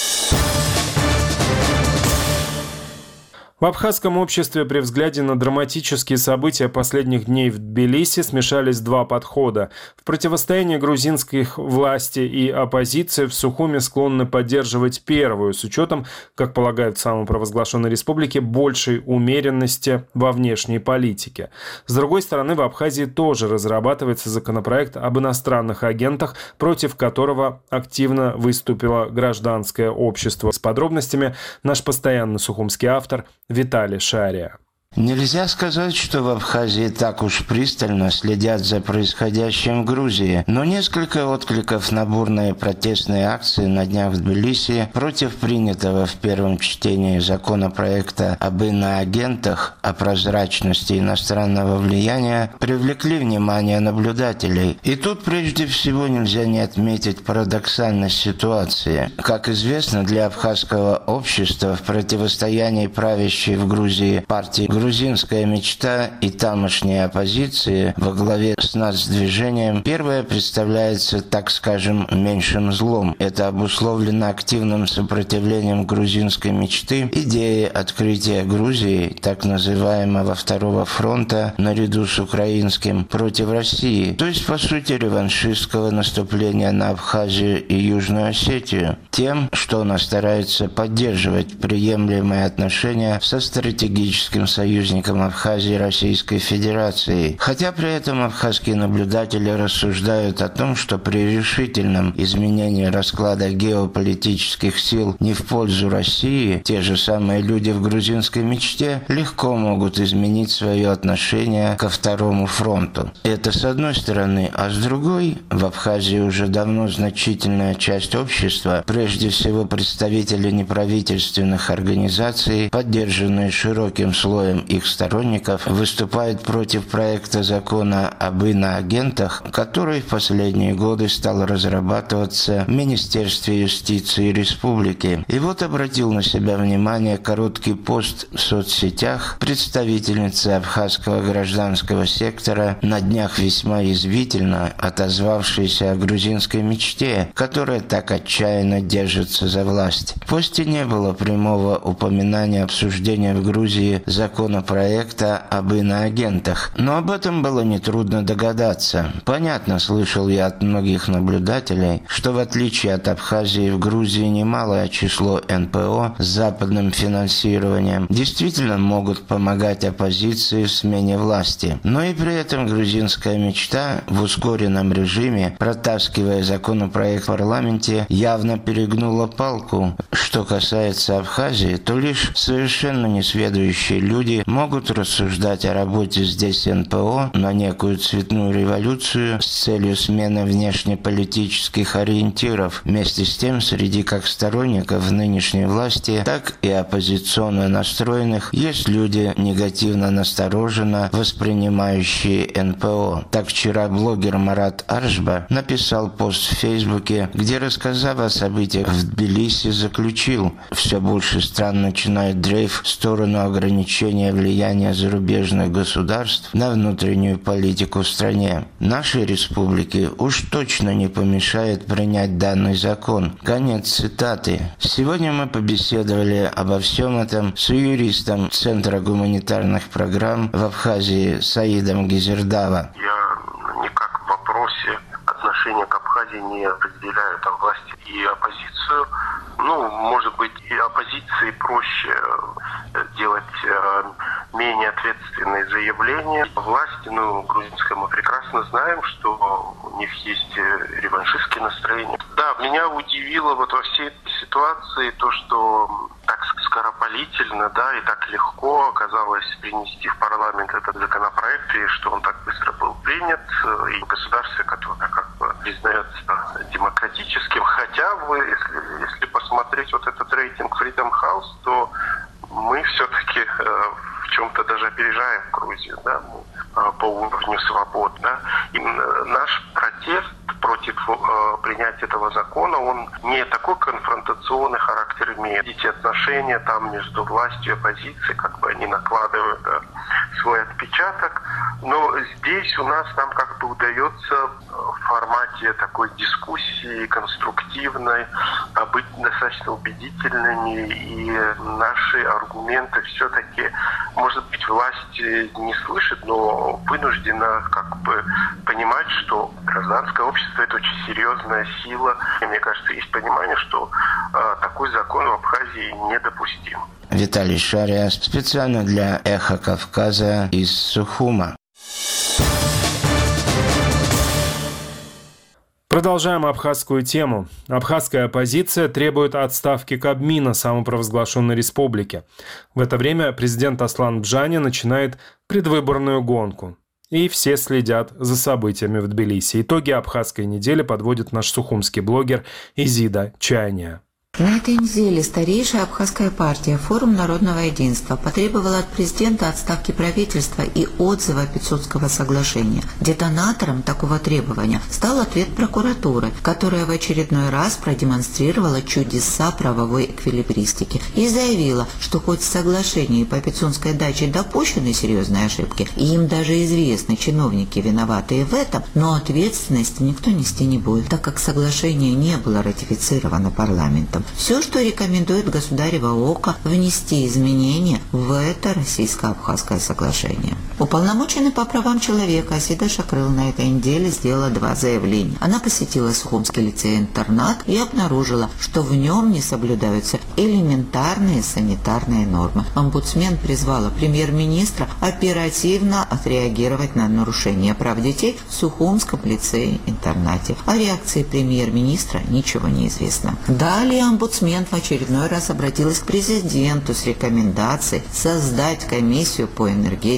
A: В абхазском обществе при взгляде на драматические события последних дней в Тбилиси смешались два подхода. В противостоянии грузинских власти и оппозиции в Сухуми склонны поддерживать первую, с учетом, как полагают в самопровозглашенной республике, большей умеренности во внешней политике. С другой стороны, в Абхазии тоже разрабатывается законопроект об иностранных агентах, против которого активно выступило гражданское общество. С подробностями наш постоянный сухумский автор Виталий Шария.
S: Нельзя сказать, что в Абхазии так уж пристально следят за происходящим в Грузии, но несколько откликов на бурные протестные акции на днях в Тбилиси против принятого в первом чтении законопроекта об иноагентах, о прозрачности иностранного влияния привлекли внимание наблюдателей. И тут прежде всего нельзя не отметить парадоксальность ситуации. Как известно, для абхазского общества в противостоянии правящей в Грузии партии «Грузинская мечта» и тамошней оппозиции во главе с нацдвижением первое представляется, так скажем, меньшим злом. Это обусловлено активным сопротивлением грузинской мечты, идеи открытия Грузии, так называемого Второго фронта, наряду с украинским, против России, то есть, по сути, реваншистского наступления на Абхазию и Южную Осетию, тем, что она старается поддерживать приемлемые отношения со стратегическим союзником Абхазии и Российской Федерации. Хотя при этом абхазские наблюдатели рассуждают о том, что при решительном изменении расклада геополитических сил не в пользу России, те же самые люди в грузинской мечте легко могут изменить свое отношение ко Второму фронту. Это с одной стороны, а с другой, в Абхазии уже давно значительная часть общества, прежде всего представители неправительственных организаций, поддержанные широким слоем их сторонников выступают против проекта закона об иноагентах, который в последние годы стал разрабатываться в Министерстве юстиции Республики. И вот обратил на себя внимание короткий пост в соцсетях представительницы абхазского гражданского сектора, на днях весьма язвительно отозвавшейся о грузинской мечте, которая так отчаянно держится за власть. В посте не было прямого упоминания обсуждения в Грузии законопроекта об иноагентах, но об этом было нетрудно догадаться. Понятно, слышал я от многих наблюдателей, что в отличие от Абхазии в Грузии немалое число НПО с западным финансированием действительно могут помогать оппозиции в смене власти. Но и при этом грузинская мечта в ускоренном режиме, протаскивая законопроект в парламенте, явно перегнула палку. Что касается Абхазии, то лишь совершенно несведущие люди могут рассуждать о работе здесь НПО на некую цветную революцию с целью смены внешнеполитических ориентиров. Вместе с тем, среди как сторонников нынешней власти, так и оппозиционно настроенных есть люди, негативно настороженно воспринимающие НПО. Так вчера блогер Марат Аршба написал пост в Фейсбуке, где, рассказав о событиях в Тбилиси, заключил: все больше стран начинают дрейф в сторону ограничения влияния зарубежных государств на внутреннюю политику в стране. Нашей республике уж точно не помешает принять данный закон. Конец цитаты. Сегодня мы побеседовали обо всем этом с юристом Центра гуманитарных программ в Абхазии Саидом Гизердава.
T: Я никак в вопросе отношения к Абхазии не определяю там власти и оппозицию. Может быть, и оппозиции проще делать менее ответственные заявления. Власти, грузинской, мы прекрасно знаем, что у них есть реваншистские настроения. Да, меня удивило во всей этой ситуации то, что так скоропалительно, и так легко оказалось принести в парламент этот законопроект, и что он так быстро был принят, и в государстве, которое признается демократическим. Хотя бы, если посмотреть этот рейтинг Freedom House, то мы все-таки в чем-то даже опережаем Грузию, по уровню свобод. И наш протест против принятия этого закона, он не такой конфронтационный характер имеет. Эти отношения там между властью и оппозицией, они накладывают свой отпечаток. Но здесь у нас нам удается в формате такой дискуссии конструктивной быть достаточно убедительными, и наши аргументы все-таки, может быть, власть не слышит, но вынуждена понимать, что гражданское общество — это очень серьезная сила. И мне кажется, есть понимание, что такой закон в Абхазии недопустим.
S: Виталий Шария специально для «Эхо Кавказа» из Сухума.
A: Продолжаем абхазскую тему. Абхазская оппозиция требует отставки Кабмина самопровозглашенной республики. В это время президент Аслан Бжани начинает предвыборную гонку. И все следят за событиями в Тбилиси. Итоги абхазской недели подводит наш сухумский блогер Изида Чайния.
U: На этой неделе старейшая абхазская партия «Форум народного единства» потребовала от президента отставки правительства и отзыва Пицунского соглашения. Детонатором такого требования стал ответ прокуратуры, которая в очередной раз продемонстрировала чудеса правовой эквилибристики и заявила, что хоть в соглашении по Пицунской даче допущены серьезные ошибки, и им даже известны чиновники, виноватые в этом, но ответственности никто нести не будет, так как соглашение не было ратифицировано парламентом. Все, что рекомендует государево око, внести изменения в это российско-абхазское соглашение. Уполномоченный по правам человека Асида Шакрыл на этой неделе сделала 2 заявления. Она посетила Сухумский лицей-интернат и обнаружила, что в нем не соблюдаются элементарные санитарные нормы. Омбудсмен призвала премьер-министра оперативно отреагировать на нарушение прав детей в Сухумском лицее-интернате. О реакции премьер-министра ничего не известно. Далее омбудсмен в очередной раз обратилась к президенту с рекомендацией создать комиссию по энергетике по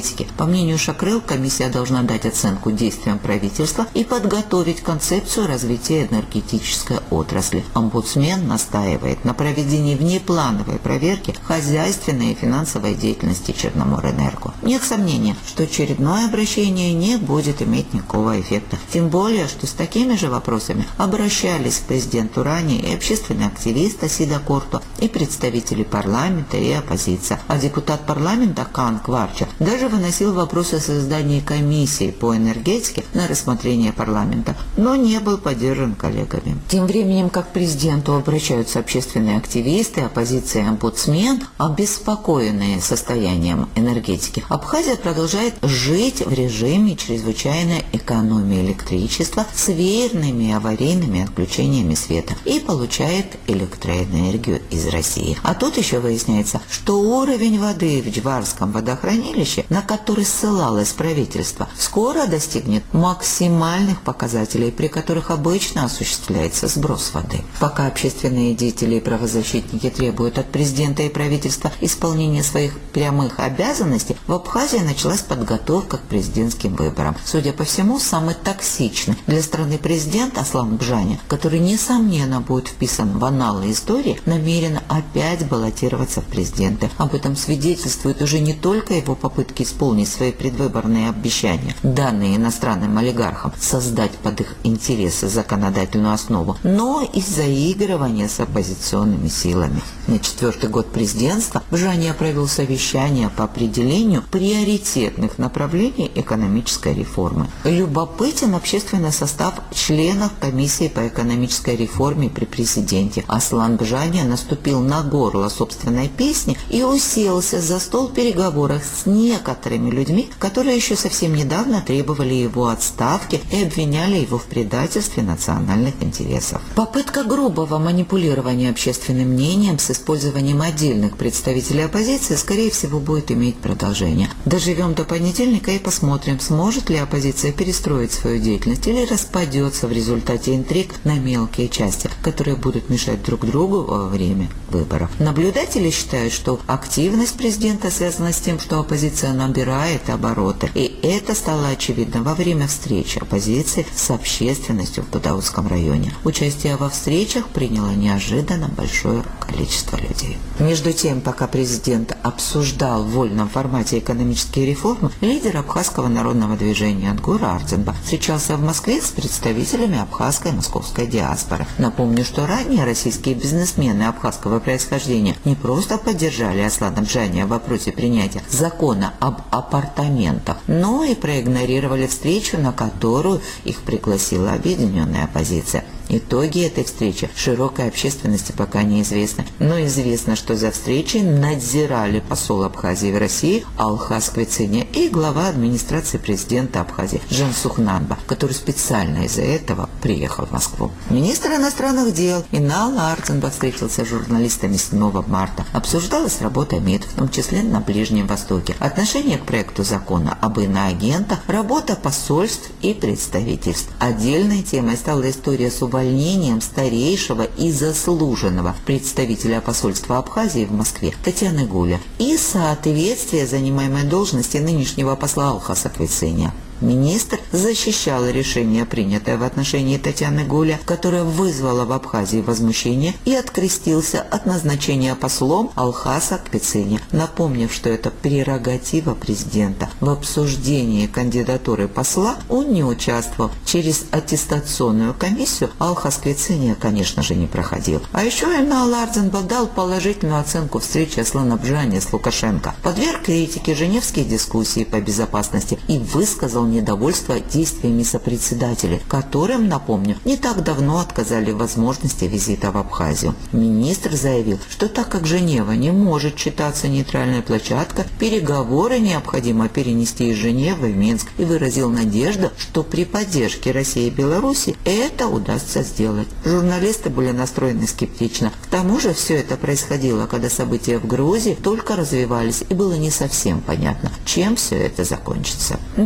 U: мнению Шакрел, комиссия должна дать оценку действиям правительства и подготовить концепцию развития энергетической отрасли. Омбудсмен настаивает на проведении внеплановой проверки хозяйственной и финансовой деятельности Черноморэнерго. Нет сомнения, что очередное обращение не будет иметь никакого эффекта. Тем более, что с такими же вопросами обращались к президенту ранее и общественные активисты Сида Корто, и представители парламента, и оппозиция. А депутат парламента Кан Кварча даже выносил вопрос о создании комиссии по энергетике на рассмотрение парламента, но не был поддержан коллегами. Тем временем, как к президенту обращаются общественные активисты, оппозиция и омбудсмен, обеспокоенные состоянием энергетики, Абхазия продолжает жить в режиме чрезвычайной экономии электричества с веерными и аварийными отключениями света и получает электроэнергию из России. А тут еще выясняется, что уровень воды в Джварском водохранилище, на который ссылалось правительство, скоро достигнет максимальных показателей, при которых обычно осуществляется сброс воды. Пока общественные деятели и правозащитники требуют от президента и правительства исполнения своих прямых обязанностей, в Абхазии началась подготовка к президентским выборам. Судя по всему, самый токсичный для страны президент Аслан Бжаня, который, несомненно, будет вписан в анналы истории, намерен опять баллотироваться в президенты. Об этом свидетельствует уже не только его попытки исполнить свои предвыборные обещания, данные иностранным олигархам, создать под их интересы законодательную основу, но и заигрывание с оппозиционными силами. На 4-й год президентства Бжаня провел совещание по определению приоритетных направлений экономической реформы. Любопытен общественный состав членов комиссии по экономической реформе при президенте. Аслан Бжаня наступил на горло собственной песни и уселся за стол переговоров с некоторыми людьми, которые еще совсем недавно требовали его отставки и обвиняли его в предательстве национальных интересов. Попытка грубого манипулирования общественным мнением с использованием отдельных представителей оппозиции, скорее всего, будет иметь продолжение. Доживем до понедельника и посмотрим, сможет ли оппозиция перестроить свою деятельность или распадется в результате интриг на мелкие части, которые будут мешать друг другу во время выборов. Наблюдатели считают, что активность президента связана с тем, что оппозиция набирает обороты. И это стало очевидно во время встречи оппозиции с общественностью в Гудаутском районе. Участие во встречах приняло неожиданно большое количество людей. Между тем, пока президент обсуждал в вольном формате экономические реформы, лидер абхазского народного движения Ангур Ардзенба встречался в Москве с представителями абхазской и московской диаспоры. Напомню, что ранее российские бизнесмены абхазского происхождения не просто поддержали Аслана Бжаня в вопросе принятия закона об апартаментах, но и проигнорировали встречу, на которую их пригласила объединенная оппозиция. Итоги этой встречи широкой общественности пока неизвестны, но известно, что за встречей надзирали посол Абхазии в России Алхас Квициня и глава администрации президента Абхазии Жансух Нанба, который специально из-за этого приехал в Москву. Министр иностранных дел Инал Ардзенба встретился с журналистами 7 марта. Обсуждалась работа МИД, в том числе на Ближнем Востоке, отношение к проекту закона об иноагентах, работа посольств и представительств. Отдельной темой стала история с увольнением старейшего и заслуженного представителя посольства Абхазии в Москве Татьяны Гуля и соответствие занимаемой должности нынешнего посла Алхаса Квициня. Министр защищал решение, принятое в отношении Татьяны Гуля, которое вызвало в Абхазии возмущение, и открестился от назначения послом Алхаса Квициня, напомнив, что это прерогатива президента. В обсуждении кандидатуры посла он не участвовал. Через аттестационную комиссию Алхас Квициня, конечно же, не проходил. А еще Инал Ардзенба дал положительную оценку встречи Аслана Бжаня с Лукашенко, подверг критике женевские дискуссии по безопасности и высказал недовольство действиями сопредседателей, которым, напомню, не так давно отказали в возможности визита в Абхазию. Министр заявил, что так как Женева не может считаться нейтральной площадкой, переговоры необходимо перенести из Женевы в Минск, и выразил надежду, что при поддержке России и Беларуси это удастся сделать. Журналисты были настроены скептично. К тому же все это происходило, когда события в Грузии только развивались, и было не совсем понятно, чем все это закончится. Да, на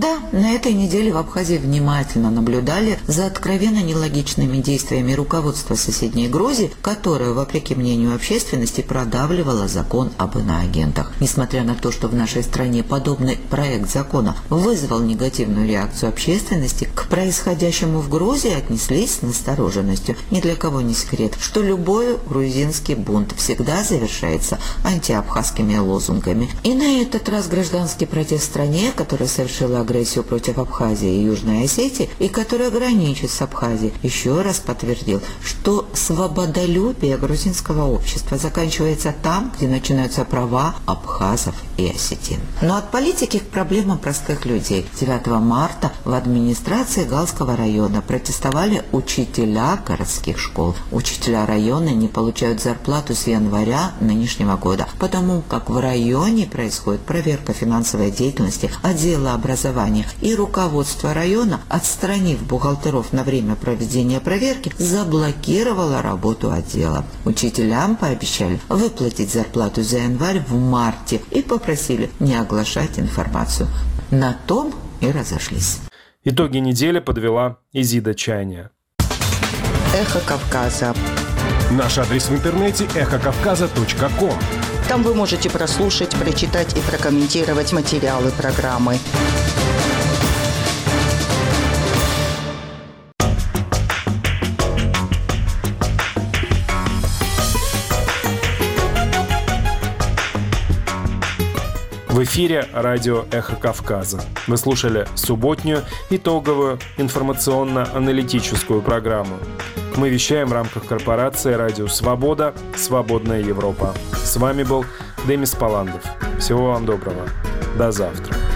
U: на этой неделе в Абхазии внимательно наблюдали за откровенно нелогичными действиями руководства соседней Грузии, которое, вопреки мнению общественности, продавливало закон об иноагентах. Несмотря на то, что в нашей стране подобный проект закона вызвал негативную реакцию общественности, к происходящему в Грузии отнеслись с настороженностью. Ни для кого не секрет, что любой грузинский бунт всегда завершается антиабхазскими лозунгами. И на этот раз гражданский протест в стране, которая совершила агрессию против Абхазии и Южной Осетии, и которая граничит с Абхазией, еще раз подтвердил, что свободолюбие грузинского общества заканчивается там, где начинаются права абхазов и осетин. Но от политики к проблемам простых людей. 9 марта в администрации Галского района протестовали учителя городских школ. Учителя района не получают зарплату с января нынешнего года, потому как в районе происходит проверка финансовой деятельности отдела образования, и руководство района, отстранив бухгалтеров на время проведения проверки, заблокировало работу отдела. Учителям пообещали выплатить зарплату за январь в марте и попросили не оглашать информацию. На том и разошлись.
A: Итоги недели подвела Изида Чайня.
J: Эхо Кавказа.
D: Наш адрес в интернете эхокавказа.ком.
J: Там вы можете прослушать, прочитать и прокомментировать материалы программы.
A: В эфире радио «Эхо Кавказа». Вы слушали субботнюю итоговую информационно-аналитическую программу. Мы вещаем в рамках корпорации «Радио Свобода. Свободная Европа». С вами был Демис Паландов. Всего вам доброго. До завтра.